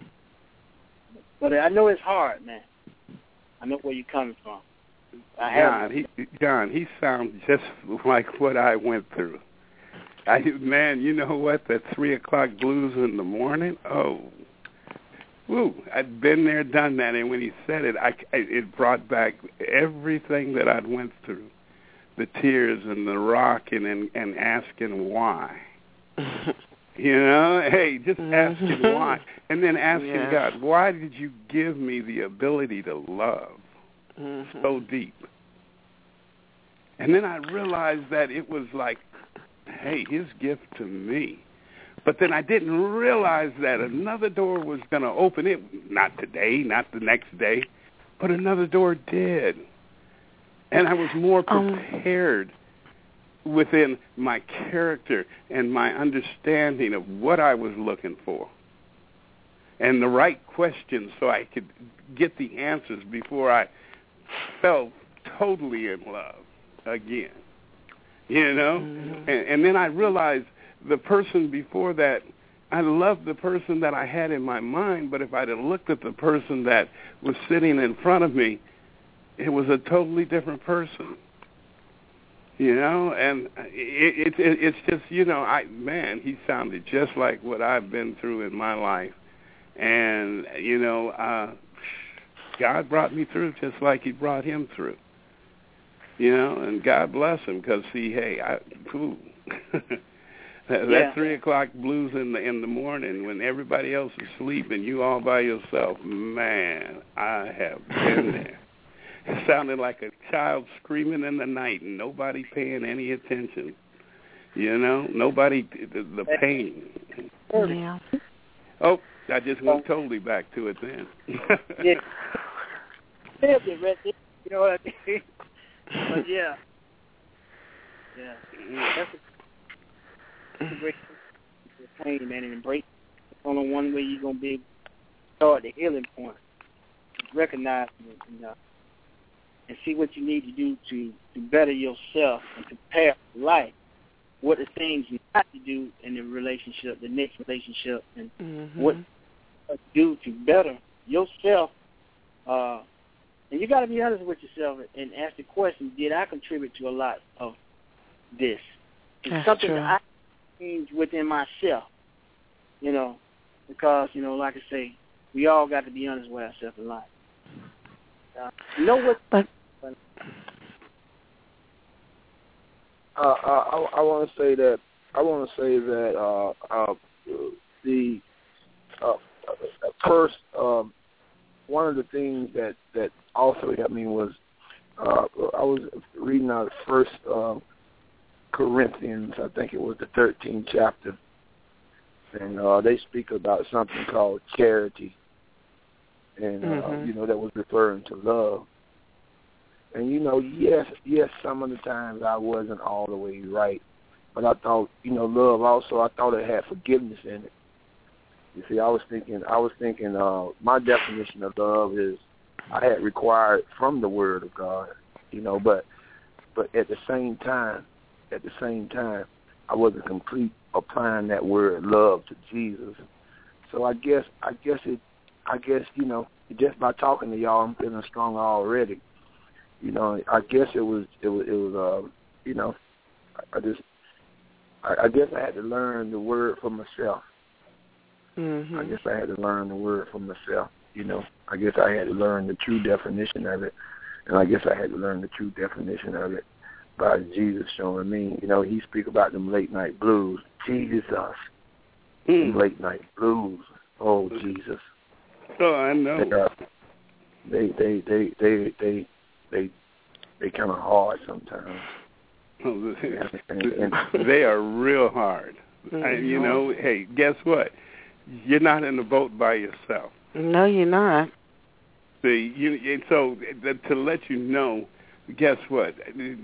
But I know it's hard, man. I know where you're coming from. I John, he, John, he sounds just like what I went through. I, man, you know what? That three o'clock blues in the morning. Oh, woo! I'd been there, done that, and when he said it, I, it brought back everything that I'd went through, the tears and the rocking and, and asking why. You know, hey, just asking why, and then asking yeah. God, why did you give me the ability to love mm-hmm. so deep? And then I realized that it was like, hey, his gift to me. But then I didn't realize that another door was going to open. It not today, not the next day, but another door did. And I was more prepared um, within my character and my understanding of what I was looking for and the right questions so I could get the answers before I fell totally in love again. You know? Mm-hmm. And, and then I realized the person before that, I loved the person that I had in my mind, but if I'd have looked at the person that was sitting in front of me, it was a totally different person. You know, and it, it, it, it's just, you know, I man, he sounded just like what I've been through in my life. And, you know, uh, God brought me through just like he brought him through. You know, and God bless him because, see, hey, I, ooh, that, yeah. that three o'clock blues in the in the morning when everybody else is asleep and you all by yourself, man, I have been there. It sounded like a child screaming in the night and nobody paying any attention. You know, nobody, the, the pain. Yeah. Oh, I just went totally back to it then. yeah. You know what I mean? But yeah. Yeah. That's a, that's a great pain, man, and embrace it. It's only one way you're going to be able to start the healing point. Recognize it, you know. And see what you need to do to, to better yourself and prepare for life. What the things you have to do in the relationship, the next relationship, and mm-hmm. what to do to better yourself. Uh, and you got to be honest with yourself and ask the question, did I contribute to a lot of this? It's That's something true. that I change within myself, you know, because, you know, like I say, we all got to be honest with ourselves in life. Uh, you know what? But uh, I, I want to say that I want to say that uh, uh, the uh, first, um, one of the things that, that also helped me was uh, I was reading out First uh, Corinthians, I think it was the thirteenth chapter, and uh, they speak about something called charity, and uh, mm-hmm. you know, that was referring to love. And you know, yes, yes, some of the times I wasn't all the way right, but I thought, you know, love also, I thought it had forgiveness in it. You see, I was thinking, I was thinking, uh, my definition of love is I had required from the Word of God, you know, but but at the same time, at the same time, I wasn't complete applying that word love to Jesus. So I guess, I guess it, I guess you know, just by talking to y'all, I'm feeling stronger already. You know, I guess it was, it was, it was, uh, you know, I just, I, I guess I had to learn the word for myself. Mm-hmm. I guess I had to learn the word for myself. You know, I guess I had to learn the true definition of it, and I guess I had to learn the true definition of it by Jesus showing me. You know, he speak about them late night blues. Jesus, mm. late night blues. Oh, Jesus. Oh, I know. They, they, they, they, they, they, they kind of hard sometimes. Oh, they are real hard. Mm-hmm. And, you know, hey, guess what? You're not in the boat by yourself. No, you're not. See, you, and so to let you know, guess what?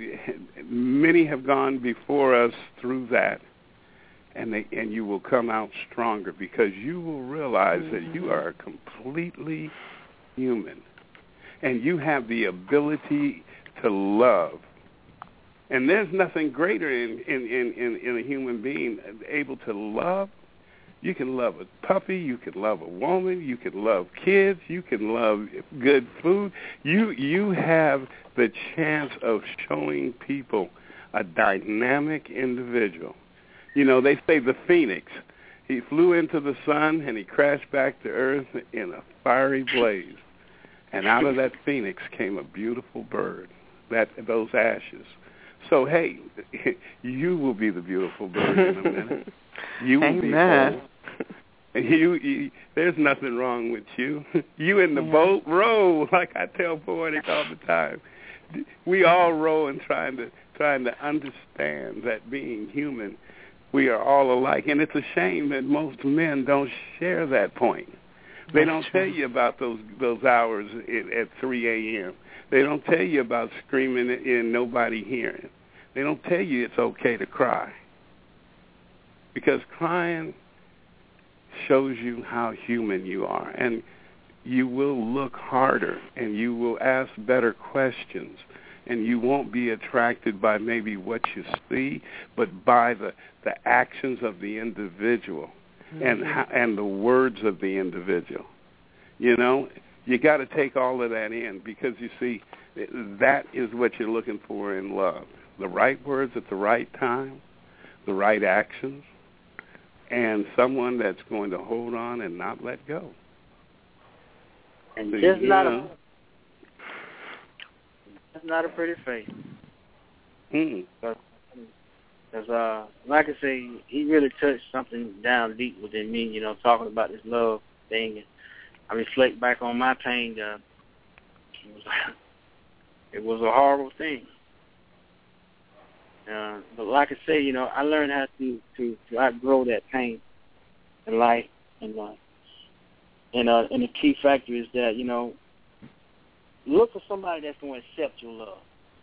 Many have gone before us through that, and they, and you will come out stronger because you will realize mm-hmm. that you are completely human, and you have the ability to love. And there's nothing greater in, in, in, in a human being able to love. You can love a puppy, you can love a woman, you can love kids, you can love good food. You you have the chance of showing people a dynamic individual. You know, they say the phoenix. He flew into the sun and he crashed back to earth in a fiery blaze. And out of that phoenix came a beautiful bird, that those ashes. So, hey, you will be the beautiful bird in a minute. You will Amen. be whole. You, you, there's nothing wrong with you. You in the yeah. boat, row, like I tell poetic all the time. We all row and trying to trying to understand that being human, we are all alike. And it's a shame that most men don't share that point. They don't tell you about those those hours at, at three a.m. They don't tell you about screaming and nobody hearing. They don't tell you it's okay to cry. Because crying shows you how human you are. And you will look harder and you will ask better questions. And you won't be attracted by maybe what you see, but by the, the actions of the individual mm-hmm. and how, and the words of the individual. You know, you got to take all of that in because, you see, that is what you're looking for in love. The right words at the right time, the right actions, and someone that's going to hold on and not let go. And so, just not know, a that's not a pretty face. Mm. Because, uh, like I say, he really touched something down deep within me, you know, talking about this love thing. And I reflect back on my pain. Uh, it, was, it was a horrible thing. Uh, but like I say, you know, I learned how to, to, to outgrow that pain in life. And, uh, and, uh, and the key factor is that, you know, look for somebody that's going to accept your love.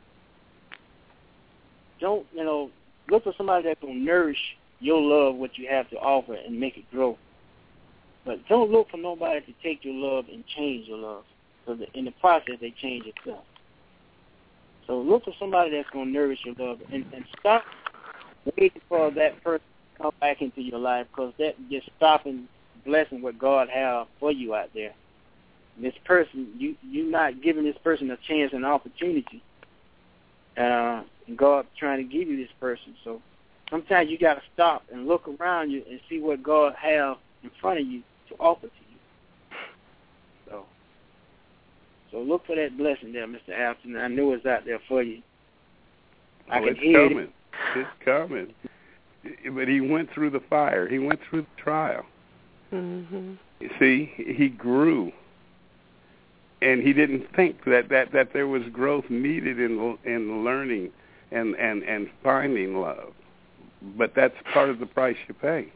Don't, you know, look for somebody that's going to nourish your love, what you have to offer, and make it grow. But don't look for nobody to take your love and change your love. Because in the process, they change itself. So look for somebody that's going to nourish your love. And, and stop waiting for that person to come back into your life, because that just stopping blessing what God has for you out there. This person, you, you're not giving this person a chance and opportunity. Uh, and God trying to give you this person. So sometimes you got to stop and look around you and see what God has in front of you to offer to you. So so look for that blessing there, Mister Alton. I know it's out there for you. I oh, can it's hear coming. it. It's coming. But he went through the fire. He went through the trial. Mm-hmm. You see, he grew, and he didn't think that, that, that there was growth needed in in learning and, and, and finding love. But that's part of the price you pay.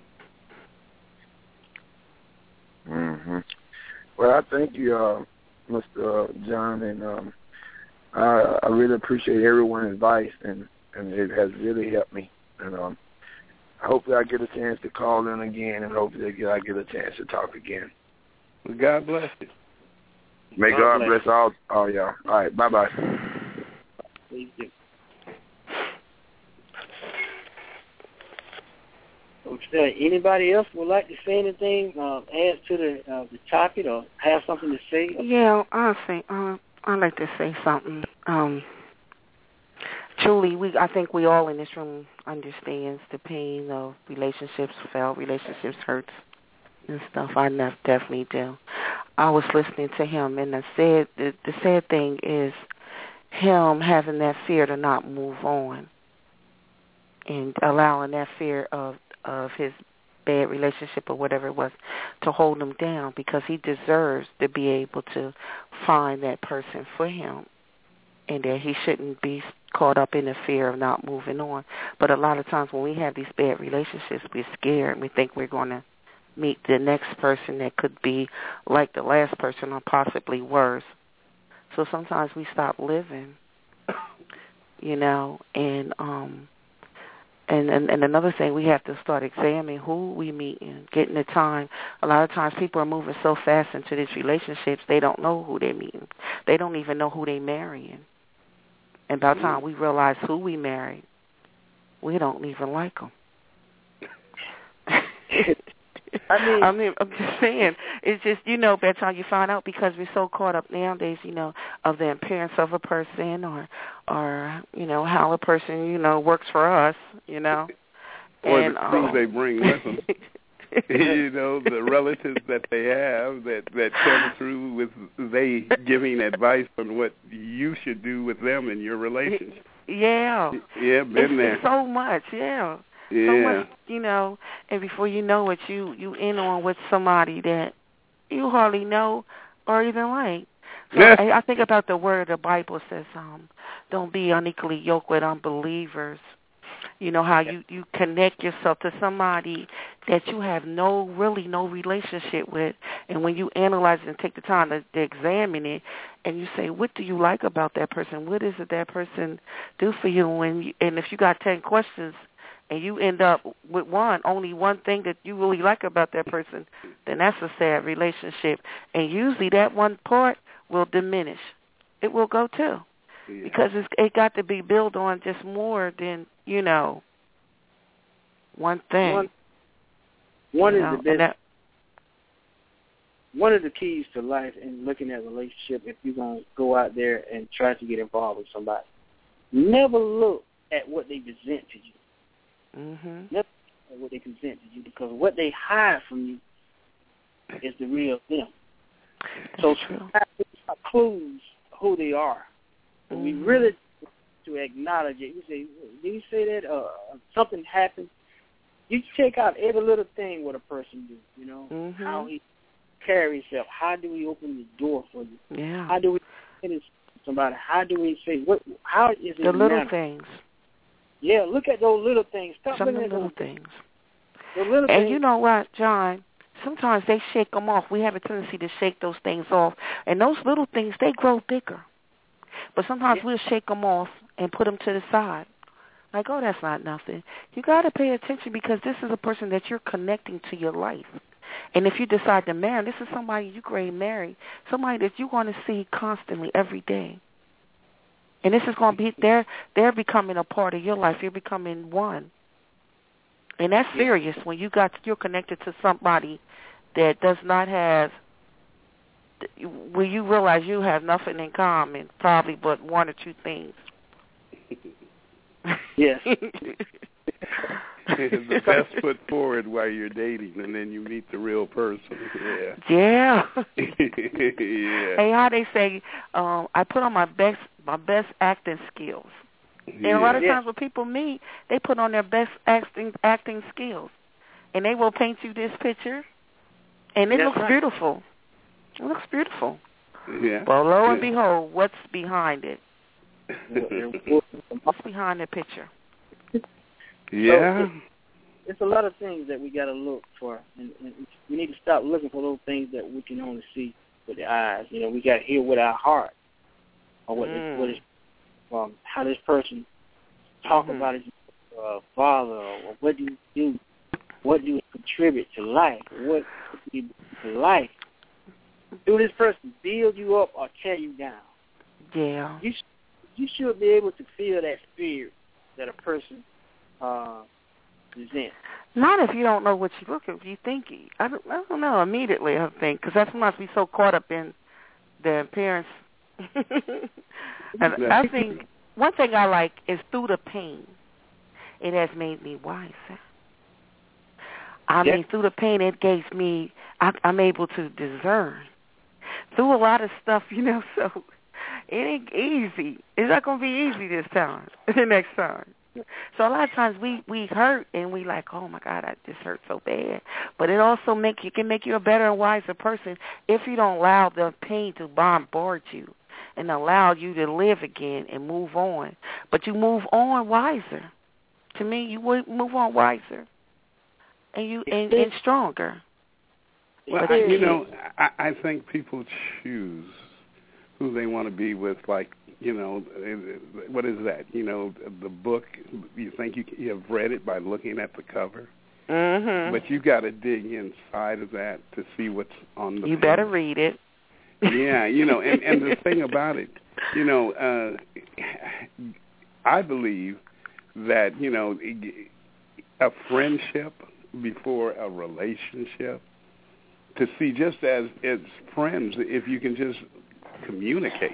Mm-hmm. Well, I thank you, uh, Mister John, and um, I, I really appreciate everyone's advice, and, and it has really helped me. And um, hopefully I get a chance to call in again, and hopefully I get a chance to talk again. Well, God bless you. May God, God bless all, all y'all. All right, bye-bye. Thank you. Okay, anybody else would like to say anything, uh, add to the uh, the topic, or have something to say? Yeah, I'll say. Uh, I'd like to say something. Um, truly, we I think we all in this room understands the pain of relationships, failed relationships, hurts and stuff. I definitely do. I was listening to him, and the sad the, the sad thing is him having that fear to not move on, and allowing that fear of of his bad relationship or whatever it was to hold him down, because he deserves to be able to find that person for him, and that he shouldn't be caught up in the fear of not moving on. But a lot of times when we have these bad relationships, we're scared. We think we're going to meet the next person that could be like the last person or possibly worse. So sometimes we stop living, you know, and um And, and and another thing, we have to start examining who we meet and getting the time. A lot of times people are moving so fast into these relationships, they don't know who they're meeting. They don't even know who they're marrying. And by the time we realize who we married, we don't even like them. I mean, I mean, I'm just saying, it's just, you know, by the time you find out, because we're so caught up nowadays, you know, of the appearance of a person, or, or you know, how a person, you know, works for us, you know. Or and, the things um, they bring with them. You know, the relatives that they have that, that come through with they giving advice on what you should do with them in your relationship. Yeah. Yeah, been it's, there. It's so much, yeah. Yeah. So much, you know, and before you know it, you, you in on with somebody that you hardly know or even like. So Yeah. I, I think about the word the Bible says, um, don't be unequally yoked with unbelievers. You know, how you, you connect yourself to somebody that you have no, really no relationship with, and when you analyze it and take the time to, to examine it, and you say, what do you like about that person? What is it that person do for you? When you, and if you got ten questions, and you end up with one, only one thing that you really like about that person, then that's a sad relationship. And usually that one part will diminish. It will go too. Yeah. Because it's, it got to be built on just more than, you know, one thing. One, one you is know, the best. That, one of the keys to life in looking at a relationship, if you're going to go out there and try to get involved with somebody, never look at what they present to you. Mm-hmm. Never at what they present to you, because what they hide from you is the real them. That's so true. clues who they are. Mm-hmm. We really to acknowledge it. You say, did you say that uh, something happened? You check out every little thing what a person do. You know, mm-hmm. how he carry himself. How do we open the door for you? Yeah. How do we finish somebody? How do we say what? How is it the little matter? things? Yeah, look at those little things. Stop Some looking of the at little those things. The little and things. You know what, John? Sometimes they shake them off. We have a tendency to shake those things off, and those little things, they grow bigger. But sometimes yeah. we'll shake them off and put them to the side. Like, oh, that's not nothing. You got to pay attention, because this is a person that you're connecting to your life. And if you decide to marry, this is somebody you grade marry, somebody that you want to see constantly every day. And this is going to be, they're, they're becoming a part of your life. You're becoming one. And that's serious when you got, you're connected to somebody that does not have, when you realize you have nothing in common, probably but one or two things. Yes. The best foot forward while you're dating, and then you meet the real person. Yeah. Yeah. Yeah. Hey, how they say, um, I put on my best my best acting skills. And yeah. a lot of yeah. times when people meet, they put on their best acting acting skills, and they will paint you this picture, And it That's looks right. beautiful. It looks beautiful. Yeah. But lo and Yeah. behold, what's behind it? What's behind the picture? Yeah. So, it's a lot of things that we got to look for, and, and we need to stop looking for those things that we can only see with the eyes. You know, we got to hear with our heart, or what, Mm. this, what is, um, how this person talk Mhm. about his uh, father, or what do you do, what do you contribute to life, what do you do to life. Do this person build you up or tear you down? Yeah. You sh- you should be able to feel that spirit that a person uh, presents. Not if you don't know what you look at. If you think, I don't, I don't know, immediately I think, because that's sometimes we so caught up in the appearance. And I think one thing I like is through the pain, it has made me wiser. I Yeah. mean, through the pain, it gave me, I, I'm able to discern. Through a lot of stuff, you know, so it ain't easy. It's not going to be easy this time, the next time. So a lot of times we, we hurt and we like, oh, my God, I just hurt so bad. But it also make you can make you a better and wiser person if you don't allow the pain to bombard you and allow you to live again and move on. But you move on wiser. To me, you would move on wiser and you and, and stronger. Well, I, you know, I, I think people choose who they want to be with, like, you know, what is that? You know, the book, you think you, you have read it by looking at the cover? Mm-hmm. But you got to dig inside of that to see what's on the You page. better read it. Yeah, you know, and, and the thing about it, you know, uh, I believe that, you know, a friendship before a relationship, to see just as as friends, if you can just communicate,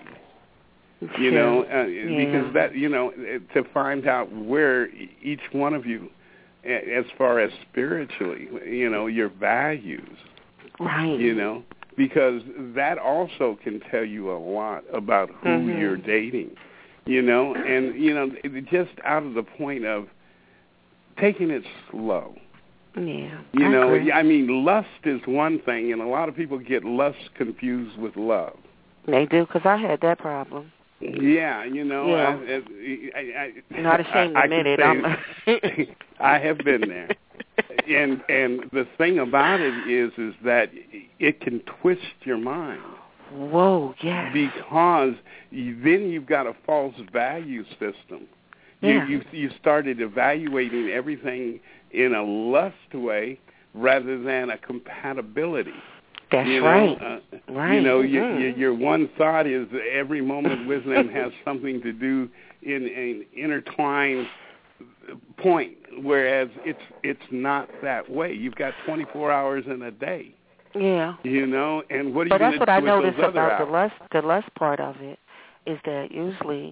you know, uh, yeah. because that, you know, to find out where each one of you, as far as spiritually, you know, your values, right? You know, because that also can tell you a lot about who mm-hmm. you're dating, you know, and you know, just out of the point of taking it slow. Yeah, you I know, agree. I mean, lust is one thing, and a lot of people get lust confused with love. They do, because I had that problem. Yeah, you know, yeah. I, I, I, not ashamed I, to admit it. I'm, I have been there, and and the thing about it is, is that it can twist your mind. Whoa, yes. Because you, then you've got a false value system. Yeah. You, you you started evaluating everything in a lust way rather than a compatibility. That's you know, right. Uh, right. You know, you, mm-hmm. you, your one thought is every moment with them has something to do in an intertwined point, whereas it's it's not that way. You've got twenty-four hours in a day. Yeah. You know, and what are but you going to do with those other But that's what I noticed about hours? the lust, the lust part of it, is that usually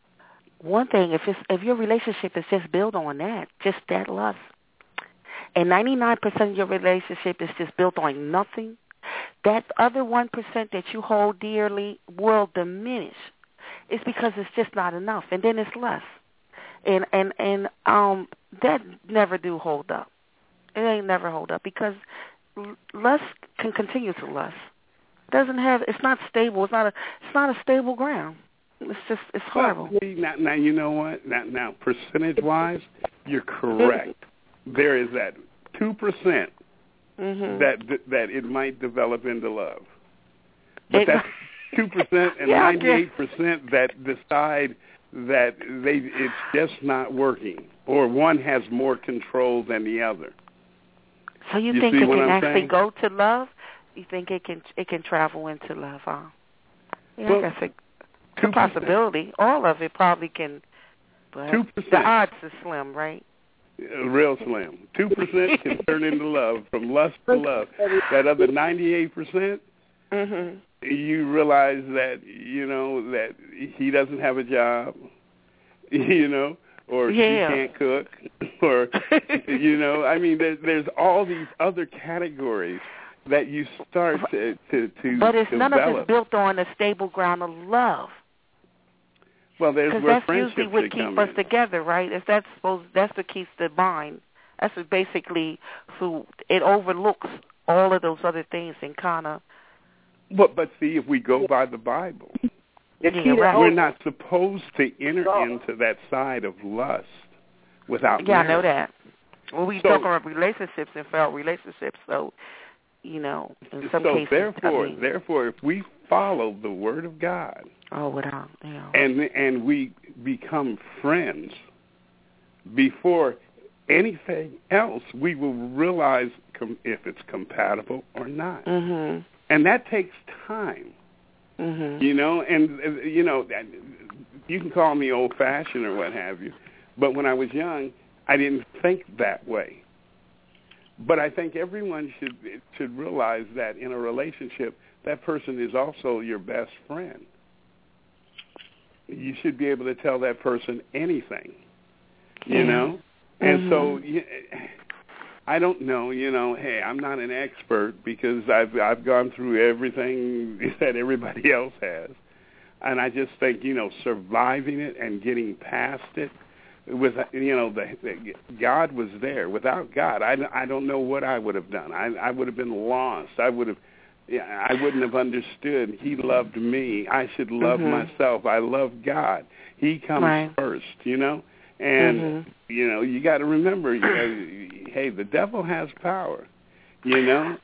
one thing, if it's if your relationship is just built on that, just that lust, and ninety-nine percent of your relationship is just built on nothing, that other one percent that you hold dearly will diminish. It's because it's just not enough, and then it's lust, and and and um that never do hold up. It ain't never hold up because lust can continue to lust. It doesn't have. It's not stable. It's not a. It's not a stable ground. It's just. It's horrible. Well, now, now you know what? Now, now percentage wise, you're correct. There is that two percent. Mm-hmm. That that it might develop into love, but it, that's two percent and yeah, ninety-eight percent that decide that they it's just not working, or one has more control than the other. So you, you think it can I'm actually saying? go to love? You think it can it can travel into love? Huh? Yeah, well, I guess it's a possibility. All of it probably can, but two percent. The odds are slim, right? Real slim. Two percent can turn into love, from lust to love. That other ninety-eight percent, mm-hmm. you realize that you know that he doesn't have a job, you know, or yeah. she can't cook, or you know. I mean, there's, there's all these other categories that you start to to, to But it's develop. none of it's built on a stable ground of love. Well, there's Because where that's friendships usually what come keeps us in. together, right? If that's supposed, that's what keeps the bond. That's what basically, so it overlooks all of those other things and kind of. But but see, if we go by the Bible, yeah, right. we're not supposed to enter into that side of lust without. Yeah, marriage. I know that. Well, we so, talk about relationships and failed relationships, so you know, in some so cases. therefore, I mean, therefore, if we follow the Word of God, oh, without, you know, and and we become friends before anything else, we will realize com- if it's compatible or not. Mm-hmm. And that takes time, mm-hmm. you know, and, uh, you know, you can call me old-fashioned or what have you, but when I was young, I didn't think that way. But I think everyone should should realize that in a relationship, that person is also your best friend. You should be able to tell that person anything, you yeah. know? And mm-hmm. so you, I don't know, you know, hey, I'm not an expert because I've I've gone through everything that everybody else has. And I just think, you know, surviving it and getting past it, with, you know, the, the God was there. Without God, I, I don't know what I would have done. I, I would have been lost. I would have, I wouldn't have understood. He loved me. I should love mm-hmm. myself. I love God. He comes right. first, you know. And, mm-hmm. you know, you got to remember, you know, hey, the devil has power, you know.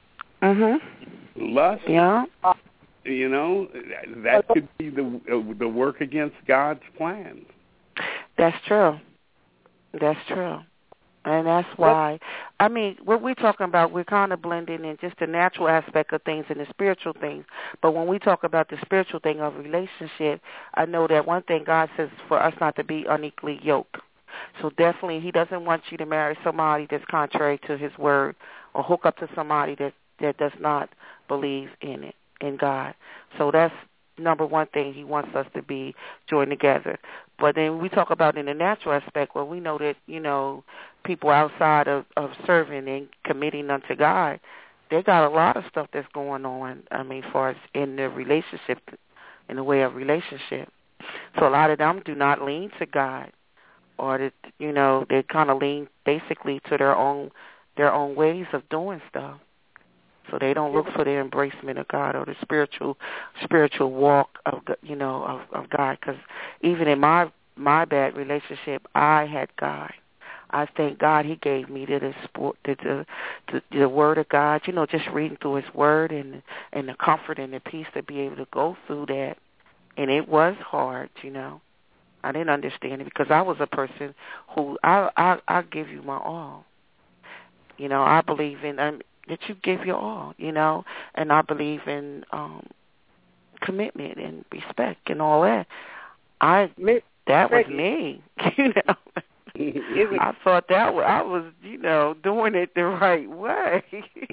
Mm-hmm. Lust, yeah. you know, that could be the the work against God's plan. That's true. That's true. And that's why, I mean, what we're talking about, we're kind of blending in just the natural aspect of things and the spiritual things. But when we talk about the spiritual thing of relationship, I know that one thing God says for us not to be unequally yoked. So definitely he doesn't want you to marry somebody that's contrary to his word or hook up to somebody that, that does not believe in it, in God. So that's number one thing he wants us to be joined together. But then we talk about in the natural aspect where we know that, you know, people outside of, of serving and committing unto God, they got a lot of stuff that's going on, I mean, as far as in the relationship, in the way of relationship. So a lot of them do not lean to God, or, that, you know, they kind of lean basically to their own their own ways of doing stuff. So they don't look for the embracement of God or the spiritual spiritual walk of, you know, of, of God. Because even in my my bad relationship, I had God. I thank God He gave me the the, the the the Word of God. You know, just reading through His Word and and the comfort and the peace to be able to go through that. And it was hard, you know. I didn't understand it because I was a person who I I I give you my all. You know, I believe in. Um, that you give your all, you know, and I believe in um, commitment and respect and all that. I that was me, you know. I thought that was, I was, you know, doing it the right way.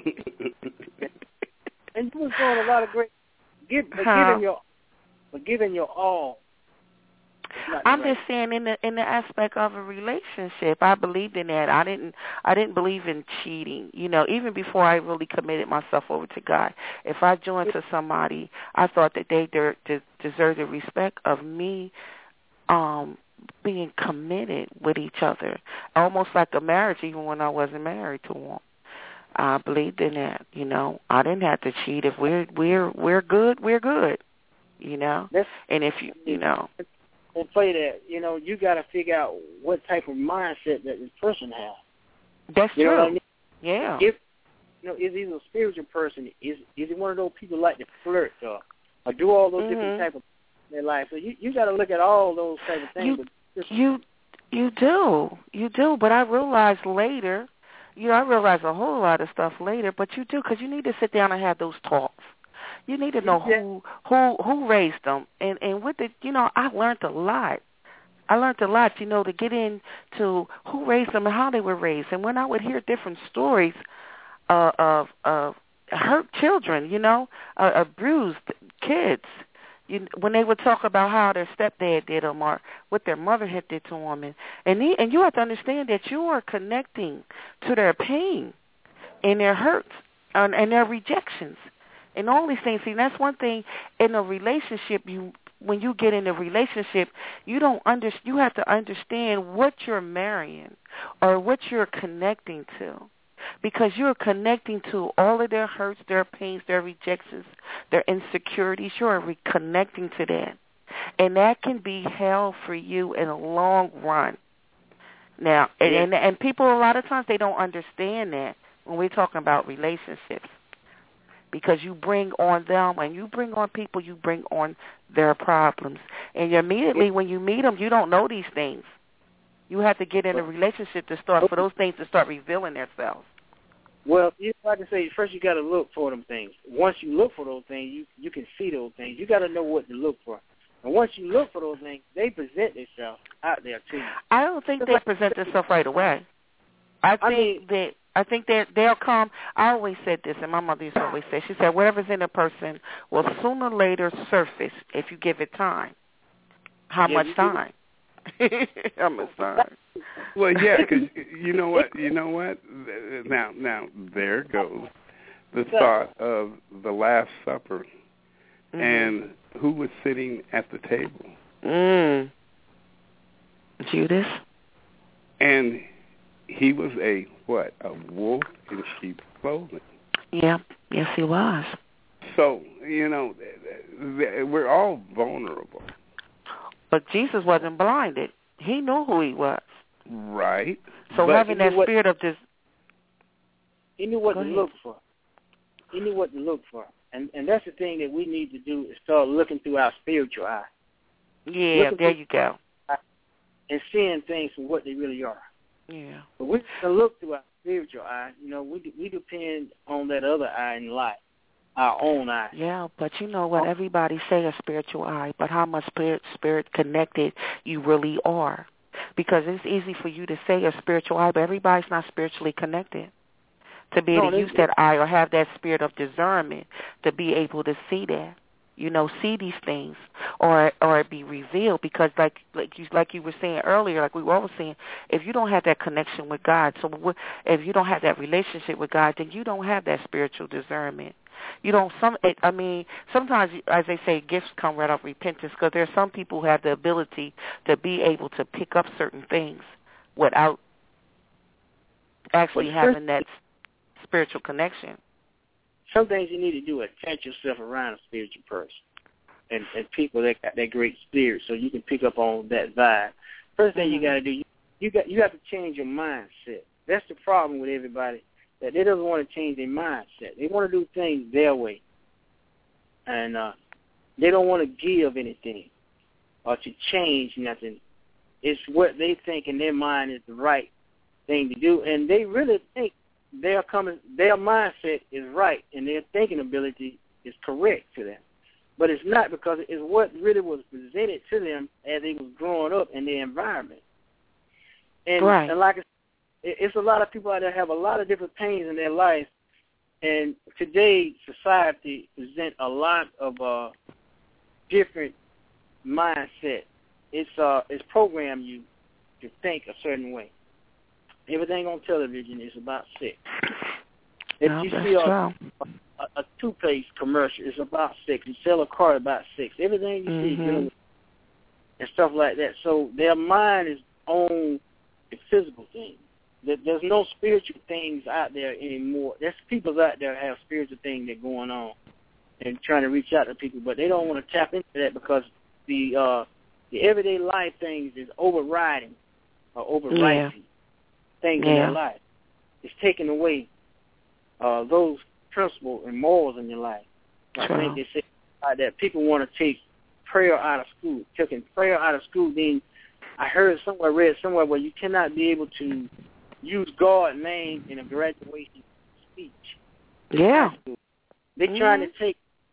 And you was doing a lot of great, give, but huh? giving your, but giving your all. I'm just saying, in the in the aspect of a relationship, I believed in that. I didn't I didn't believe in cheating. You know, even before I really committed myself over to God, if I joined to somebody, I thought that they de- de- deserved the respect of me, um, being committed with each other, almost like a marriage, even when I wasn't married to one. I believed in that. You know, I didn't have to cheat. If we're we're we're good, we're good. You know, That's, and if you you know. And play that, you know, you got to figure out what type of mindset that this person has. That's you know true. What I mean? Yeah. If you know, is he a spiritual person? Is is he one of those people like to flirt or, or do all those mm-hmm. different type of in their life? So you you got to look at all those type of things. You you you do you do, but I realized later, you know, I realized a whole lot of stuff later. But you do because you need to sit down and have those talks. You need to know who who who raised them, and and with the you know I learned a lot. I learned a lot, you know, to get into who raised them and how they were raised. And when I would hear different stories uh, of of hurt children, you know, uh, abused kids, you, when they would talk about how their stepdad did them or what their mother had did to them, and and, he, and you have to understand that you are connecting to their pain and their hurts and, and their rejections. And all these things, see, that's one thing in a relationship. You, when you get in a relationship, you don't under, you have to understand what you're marrying or what you're connecting to, because you're connecting to all of their hurts, their pains, their rejections, their insecurities. You're reconnecting to that. And that can be hell for you in the long run. Now, and, and, and people a lot of times, they don't understand that when we're talking about relationships. Because you bring on them, and you bring on people, you bring on their problems. And immediately when you meet them, you don't know these things. You have to get in a relationship to start, for those things to start revealing themselves. Well, you like I say, first you got to look for them things. Once you look for those things, you, you can see those things. You got to know what to look for. And once you look for those things, they present themselves out there to you. I don't think they present themselves right away. I think I mean, that I think that they'll come. I always said this, and my mother used to always say, she said, whatever's in a person will sooner or later surface if you give it time. How yeah, much time? How much time? Well, yeah, because you know what? You know what? Now, now there goes the thought of the Last Supper, mm-hmm. and who was sitting at the table? Mm. Judas. And he was a, what, a wolf in sheep's clothing. Yeah, yes he was. So, you know, we're all vulnerable. But Jesus wasn't blinded. He knew who he was. Right. So but having that spirit of this... He knew what to look for. He knew what to look for. And and that's the thing that we need to do is start looking through our spiritual eye. Yeah, there you go. And seeing things for what they really are. Yeah. But we can look through our spiritual eye. You know, we we depend on that other eye in life, our own eye. Yeah, but you know what? Everybody say a spiritual eye, but how much spirit spirit connected you really are? Because it's easy for you to say a spiritual eye, but everybody's not spiritually connected to be able no, to use that eye or have that spirit of discernment to be able to see that. You know, see these things, or or be revealed. Because like like you like you were saying earlier, like we were always saying, if you don't have that connection with God, so if you don't have that relationship with God, then you don't have that spiritual discernment. You don't. Some. It, I mean, sometimes, as they say, gifts come right off repentance. Because there are some people who have the ability to be able to pick up certain things without actually having that spiritual connection. Some things you need to do is attach yourself around a spiritual person and, and people that got that great spirit so you can pick up on that vibe. First thing mm-hmm. you got to do, you, you got you have to change your mindset. That's the problem with everybody, that they don't want to change their mindset. They want to do things their way. And uh, they don't want to give anything or to change nothing. It's what they think in their mind is the right thing to do, and they really think Their coming, their mindset is right, and their thinking ability is correct to them. But it's not, because it's what really was presented to them as they was growing up in their environment. And, right. and like I said, it's a lot of people out there have a lot of different pains in their life, and today society presents a lot of uh, different mindset. It's uh, it's programmed you to think a certain way. Everything on television is about sex. If no, you see a, a, a toothpaste commercial, it's about sex. You sell a car, about sex. Everything you mm-hmm. see dealing with and stuff like that. So their mind is on the physical things. There's no spiritual things out there anymore. There's people out there that have spiritual things that are going on and trying to reach out to people, but they don't want to tap into that because the uh, the everyday life things is overriding or overriding. Yeah. Things yeah. in their life. It's taking away uh, those principles and morals in your life. I True. think they say uh, that people want to take prayer out of school. Taking prayer out of school, then I heard somewhere, read somewhere, where you cannot be able to use God's name in a graduation speech. Yeah. They're mm-hmm. trying to take.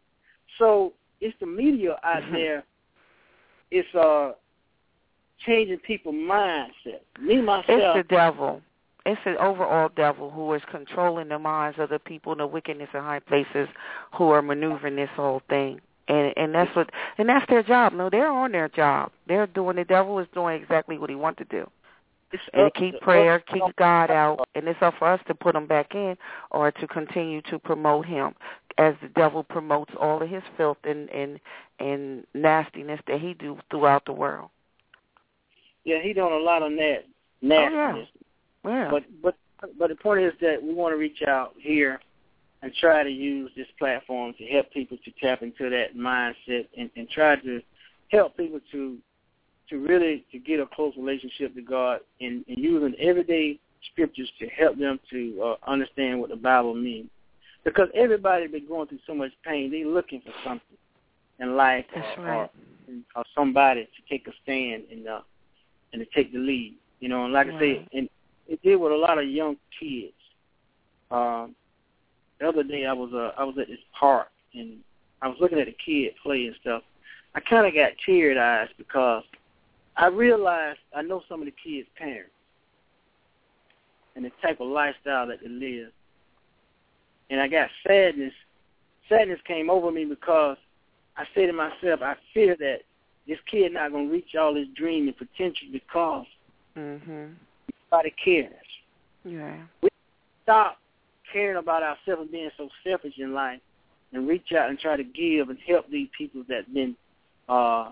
So it's the media out mm-hmm. there. It's uh. changing people's mindset. Me, myself. It's the devil. It's the overall devil who is controlling the minds of the people in the wickedness in high places who are maneuvering this whole thing. And and that's what and that's their job. No, they're on their job. They're doing the devil is doing exactly what he wants to do. It's and to keep prayer, keep God out, and it's up for us to put him back in or to continue to promote him as the devil promotes all of his filth and, and, and nastiness that he do throughout the world. Yeah, he doing a lot of that nastiness. Oh, yeah. Yeah. But but but the point is that we want to reach out here and try to use this platform to help people to tap into that mindset and, and try to help people to to really to get a close relationship to God and, and using everyday scriptures to help them to uh, understand what the Bible means. Because everybody been going through so much pain, they're looking for something in life That's or, right. or, or somebody to take a stand and uh, and to take the lead. You know, and like right. I say, and it did with a lot of young kids. Um, the other day I was uh, I was at this park and I was looking at the kid play and stuff. I kind of got teary-eyed because I realized I know some of the kids' parents and the type of lifestyle that they live. And I got sadness. Sadness came over me because I said to myself, I fear that this kid not going to reach all his dream and potential because mm-hmm. nobody cares. Yeah. We stop caring about ourselves and being so selfish in life and reach out and try to give and help these people that been uh,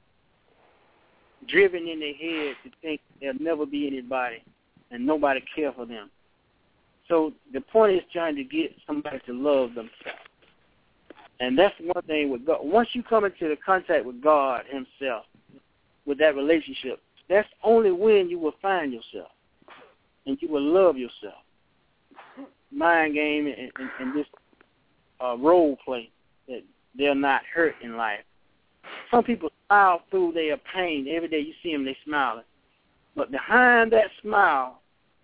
driven in their head to think there'll never be anybody and nobody care for them. So the point is trying to get somebody to love themselves. And that's one thing with God. Once you come into the contact with God himself, with that relationship, that's only when you will find yourself and you will love yourself. Mind game and, and, and this uh, role play that they're not hurt in life. Some people smile through their pain. Every day you see them, they smiling. But behind that smile,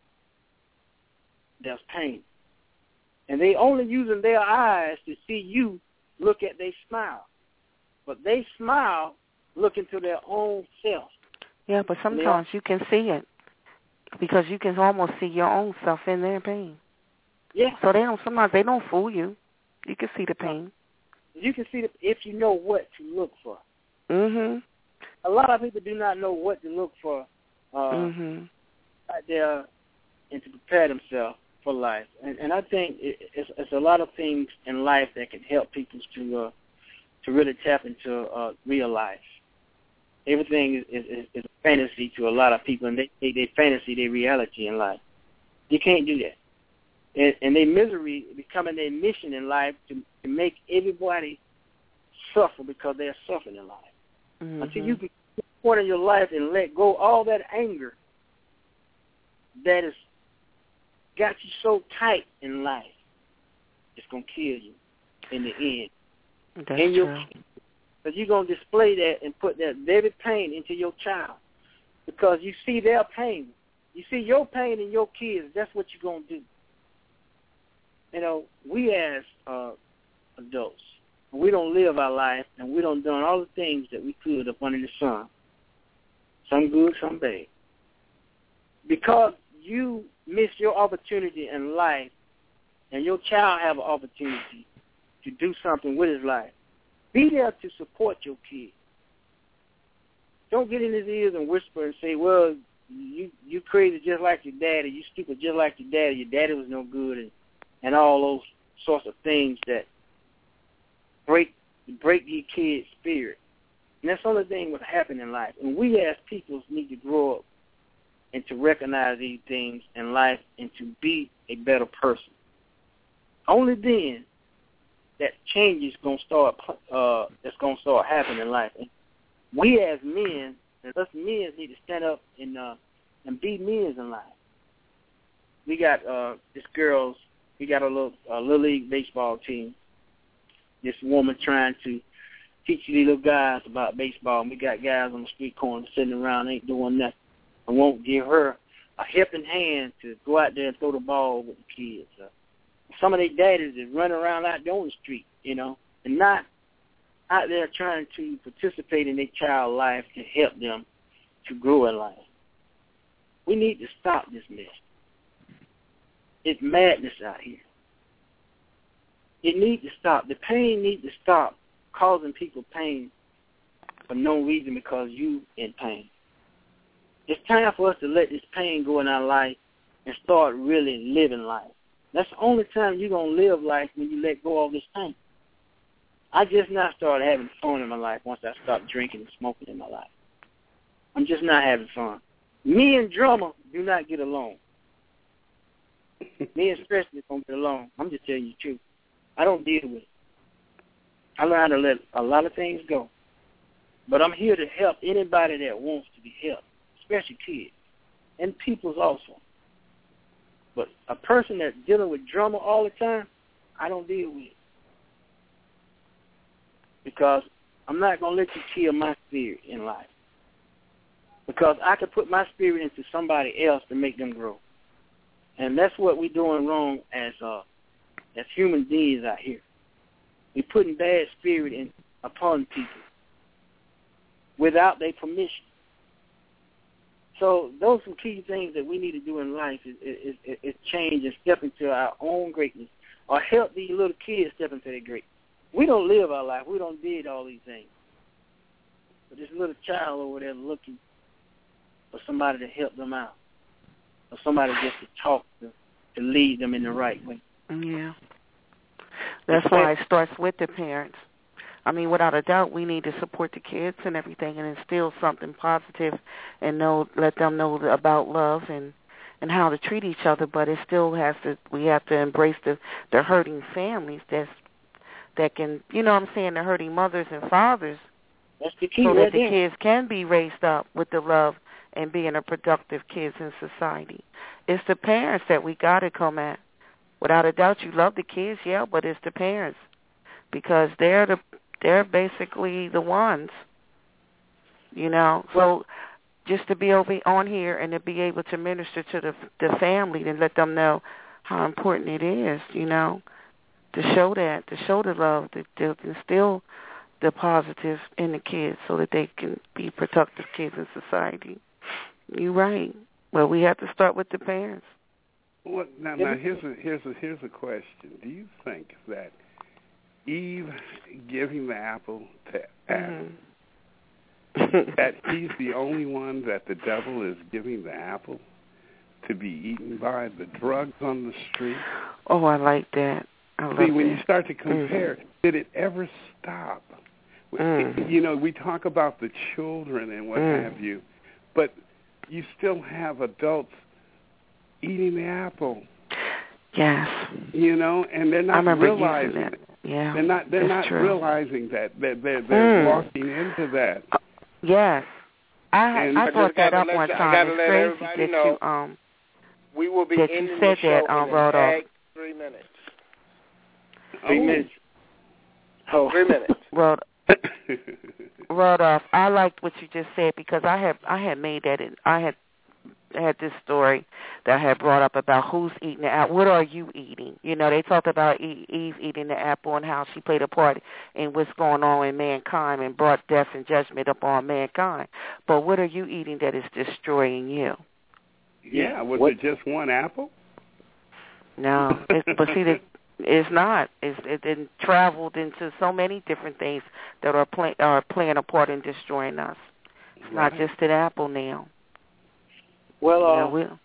there's pain. And they only using their eyes to see you look at their smile. But they smile looking to their own self. Yeah, but sometimes you can see it because you can almost see your own self in their pain. Yeah. So they don't. Sometimes they don't fool you. You can see the pain. You can see it if you know what to look for. Mhm. A lot of people do not know what to look for uh, mhm. out there and to prepare themselves for life. And, and I think it, it's, it's a lot of things in life that can help people to uh, to really tap into uh, real life. Everything is, is, is a fantasy to a lot of people, and they, they, they fantasy their reality in life. You can't do that. And, and their misery becoming their mission in life to, to make everybody suffer because they're suffering in life. Mm-hmm. Until you can get point in your life and let go all that anger that has got you so tight in life, it's going to kill you in the end. That's and true. Because you're going to display that and put that very pain into your child because you see their pain. You see your pain in your kids. That's what you're going to do. You know, we as uh, adults, we don't live our life and we don't done all the things that we could up under the sun. Some good, some bad. Because you miss your opportunity in life and your child have an opportunity to do something with his life, be there to support your kid. Don't get in his ears and whisper and say, well, you you crazy just like your daddy, you stupid just like your daddy, your daddy was no good, and, and all those sorts of things that break break your kid's spirit. And that's the only thing that happen in life. And we as people need to grow up and to recognize these things in life and to be a better person. Only then that change is gonna start. Uh, that's gonna start happening in life. And we as men, and us men, need to stand up and uh, and be men in life. We got uh, this girls. We got a little uh, little league baseball team. This woman trying to teach these little guys about baseball. And we got guys on the street corner sitting around, ain't doing nothing. I won't give her a helping hand to go out there and throw the ball with the kids. Uh, some of their daddies is running around out there on the street, you know, and not out there trying to participate in their child's life and help them to grow in life. We need to stop this mess. It's madness out here. It needs to stop. The pain needs to stop causing people pain for no reason because you in pain. It's time for us to let this pain go in our life and start really living life. That's the only time you're going to live life when you let go of this pain. I just not started having fun in my life once I stopped drinking and smoking in my life. I'm just not having fun. Me and drummer do not get along. Me especially don't get along. I'm just telling you the truth. I don't deal with it. I learned to let a lot of things go. But I'm here to help anybody that wants to be helped, especially kids and peoples also. But a person that's dealing with drama all the time, I don't deal with it. Because I'm not going to let you kill my spirit in life. Because I can put my spirit into somebody else to make them grow. And that's what we're doing wrong as uh, as human beings out here. We're putting bad spirit in upon people without their permission. So those are key things that we need to do in life is, is, is, is change and step into our own greatness or help these little kids step into their greatness. We don't live our life. We don't did all these things. But this little child over there looking for somebody to help them out or somebody just to talk to, to lead them in the right way. Yeah. That's why it starts with the parents. I mean, without a doubt, we need to support the kids and everything and instill something positive and know, let them know about love and, and how to treat each other. But it still has to, we have to embrace the, the hurting families that's, that can, you know what I'm saying, the hurting mothers and fathers. That's the key so right that the there. kids can be raised up with the love and being a productive kids in society. It's the parents that we got to come at. Without a doubt, you love the kids, yeah, but it's the parents because they're the they're basically the ones, you know. So just to be over on here and to be able to minister to the the family and let them know how important it is, you know, to show that, to show the love, to, to instill the positive in the kids so that they can be productive kids in society. You're right. Well, we have to start with the parents. Well, now, now here's a here's a here's a question. Do you think that Eve giving the apple to Adam, mm-hmm. that he's the only one that the devil is giving the apple to be eaten by, the drugs on the street? Oh, I like that. I love See, when that. you start to compare, mm-hmm. did it ever stop? Mm. You know, we talk about the children and what mm. have you, but you still have adults eating the apple. Yes. You know, and they're not realizing that. Yeah. They're not they're not true. realizing that. They're they're, they're mm. walking into that. Uh, yes. I and I brought that up let, one I time. It's crazy that know you um we will be that ending you said the show that um in wrote off. three minutes. Three oh. minutes. Oh, three minutes. Wrote Rodolph, I liked what you just said because I had I had made that in, I had had this story that I had brought up about who's eating the apple. What are you eating? You know, they talked about Eve eating the apple and how she played a part in what's going on in mankind and brought death and judgment upon mankind. But what are you eating that is destroying you? Yeah, was what? it just one apple? No, it's, but see, the, it's not. It's, it, it traveled into so many different things that are, play, are playing a part in destroying us. It's right. Not just an apple now. Well, uh, yeah, we'll.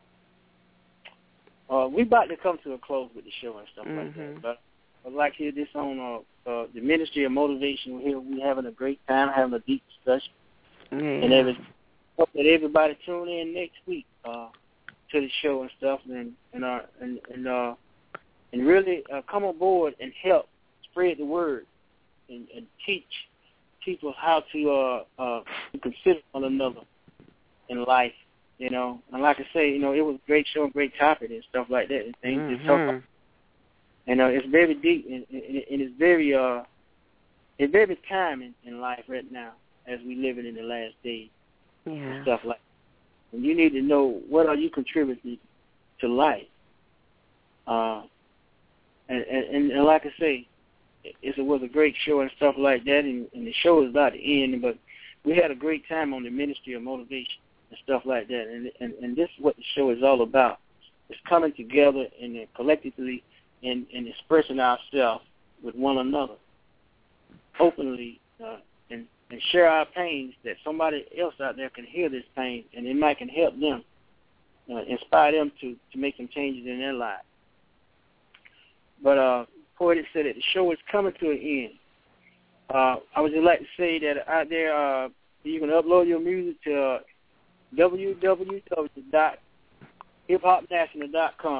uh, we about to come to a close with the show and stuff mm-hmm. like that. But I'd like to hear this on uh, uh, the Ministry of Motivation. Here we're having a great time, having a deep discussion. Yeah. And every, hope that everybody tune in next week uh, to the show and stuff, and and uh, and and, uh, and really uh, come aboard and help spread the word and, and teach people how to uh, uh, to consider one another in life. You know, and like I say, you know, it was a great show, great topic and stuff like that. And things mm-hmm. to talk about. And uh, it's very deep and, and, and it's very uh, it's very timing in life right now as we living in the last days. Yeah. And stuff like that. And you need to know what are you contributing to life. Uh, and, and, and like I say, it, it was a great show and stuff like that. And, and the show is about to end, but we had a great time on the Ministry of Motivation and stuff like that. And, and and this is what the show is all about. It's coming together and uh, collectively and, and expressing ourselves with one another openly uh, and, and share our pains that somebody else out there can hear this pain and it might can help them, uh, inspire them to, to make some changes in their lives. But uh, Poetic said that the show is coming to an end. Uh, I would just like to say that out there uh, you can upload your music to uh, w w w dot hip hop national dot com.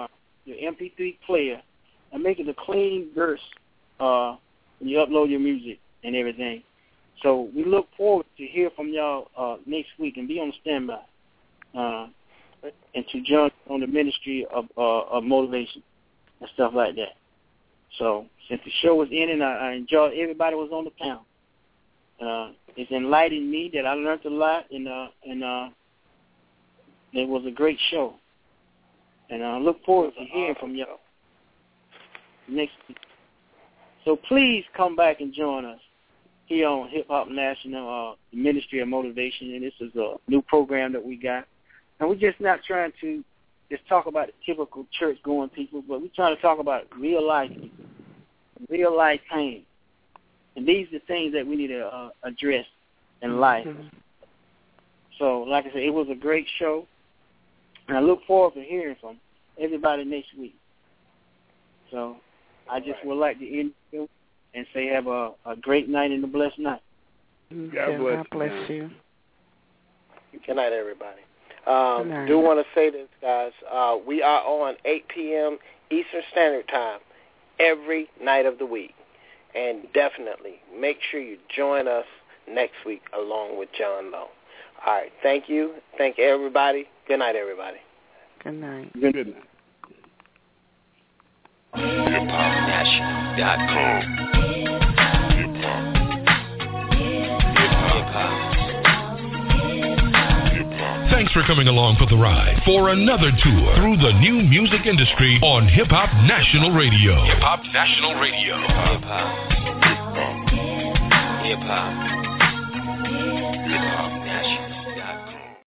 your M P three player, and make it a clean verse uh, when you upload your music and everything. So we look forward to hear from y'all uh, next week, and be on standby, uh, and to join on the ministry of uh, of motivation and stuff like that. So since the show was ending, I, I enjoyed everybody was on the panel. Uh, it's enlightened me that I learned a lot, and uh, and uh, it was a great show. And I look forward to hearing from y'all next week. So please come back and join us here on Hip Hop National, uh, Ministry of Motivation, and this is a new program that we got. And we're just not trying to just talk about the typical church-going people, but we're trying to talk about real life people, real life pain. And these are the things that we need to uh, address in life. Mm-hmm. So, like I said, it was a great show, and I look forward to hearing from everybody next week. So I just right. would like to end you and say have a, a great night and a blessed night. God bless, God bless you. Good night, everybody. Um, night. Do want to say this, guys. Uh, we are on eight p.m. Eastern Standard Time every night of the week. And definitely make sure you join us next week along with John Lowe. All right. Thank you. Thank everybody. Good night, everybody. Good night. Good night. hip hop national dot com. Thanks for coming along for the ride for another tour through the new music industry on Hip Hop National Radio. Hip Hop National Radio. Hip Hop. Hip Hop. Hip Hop.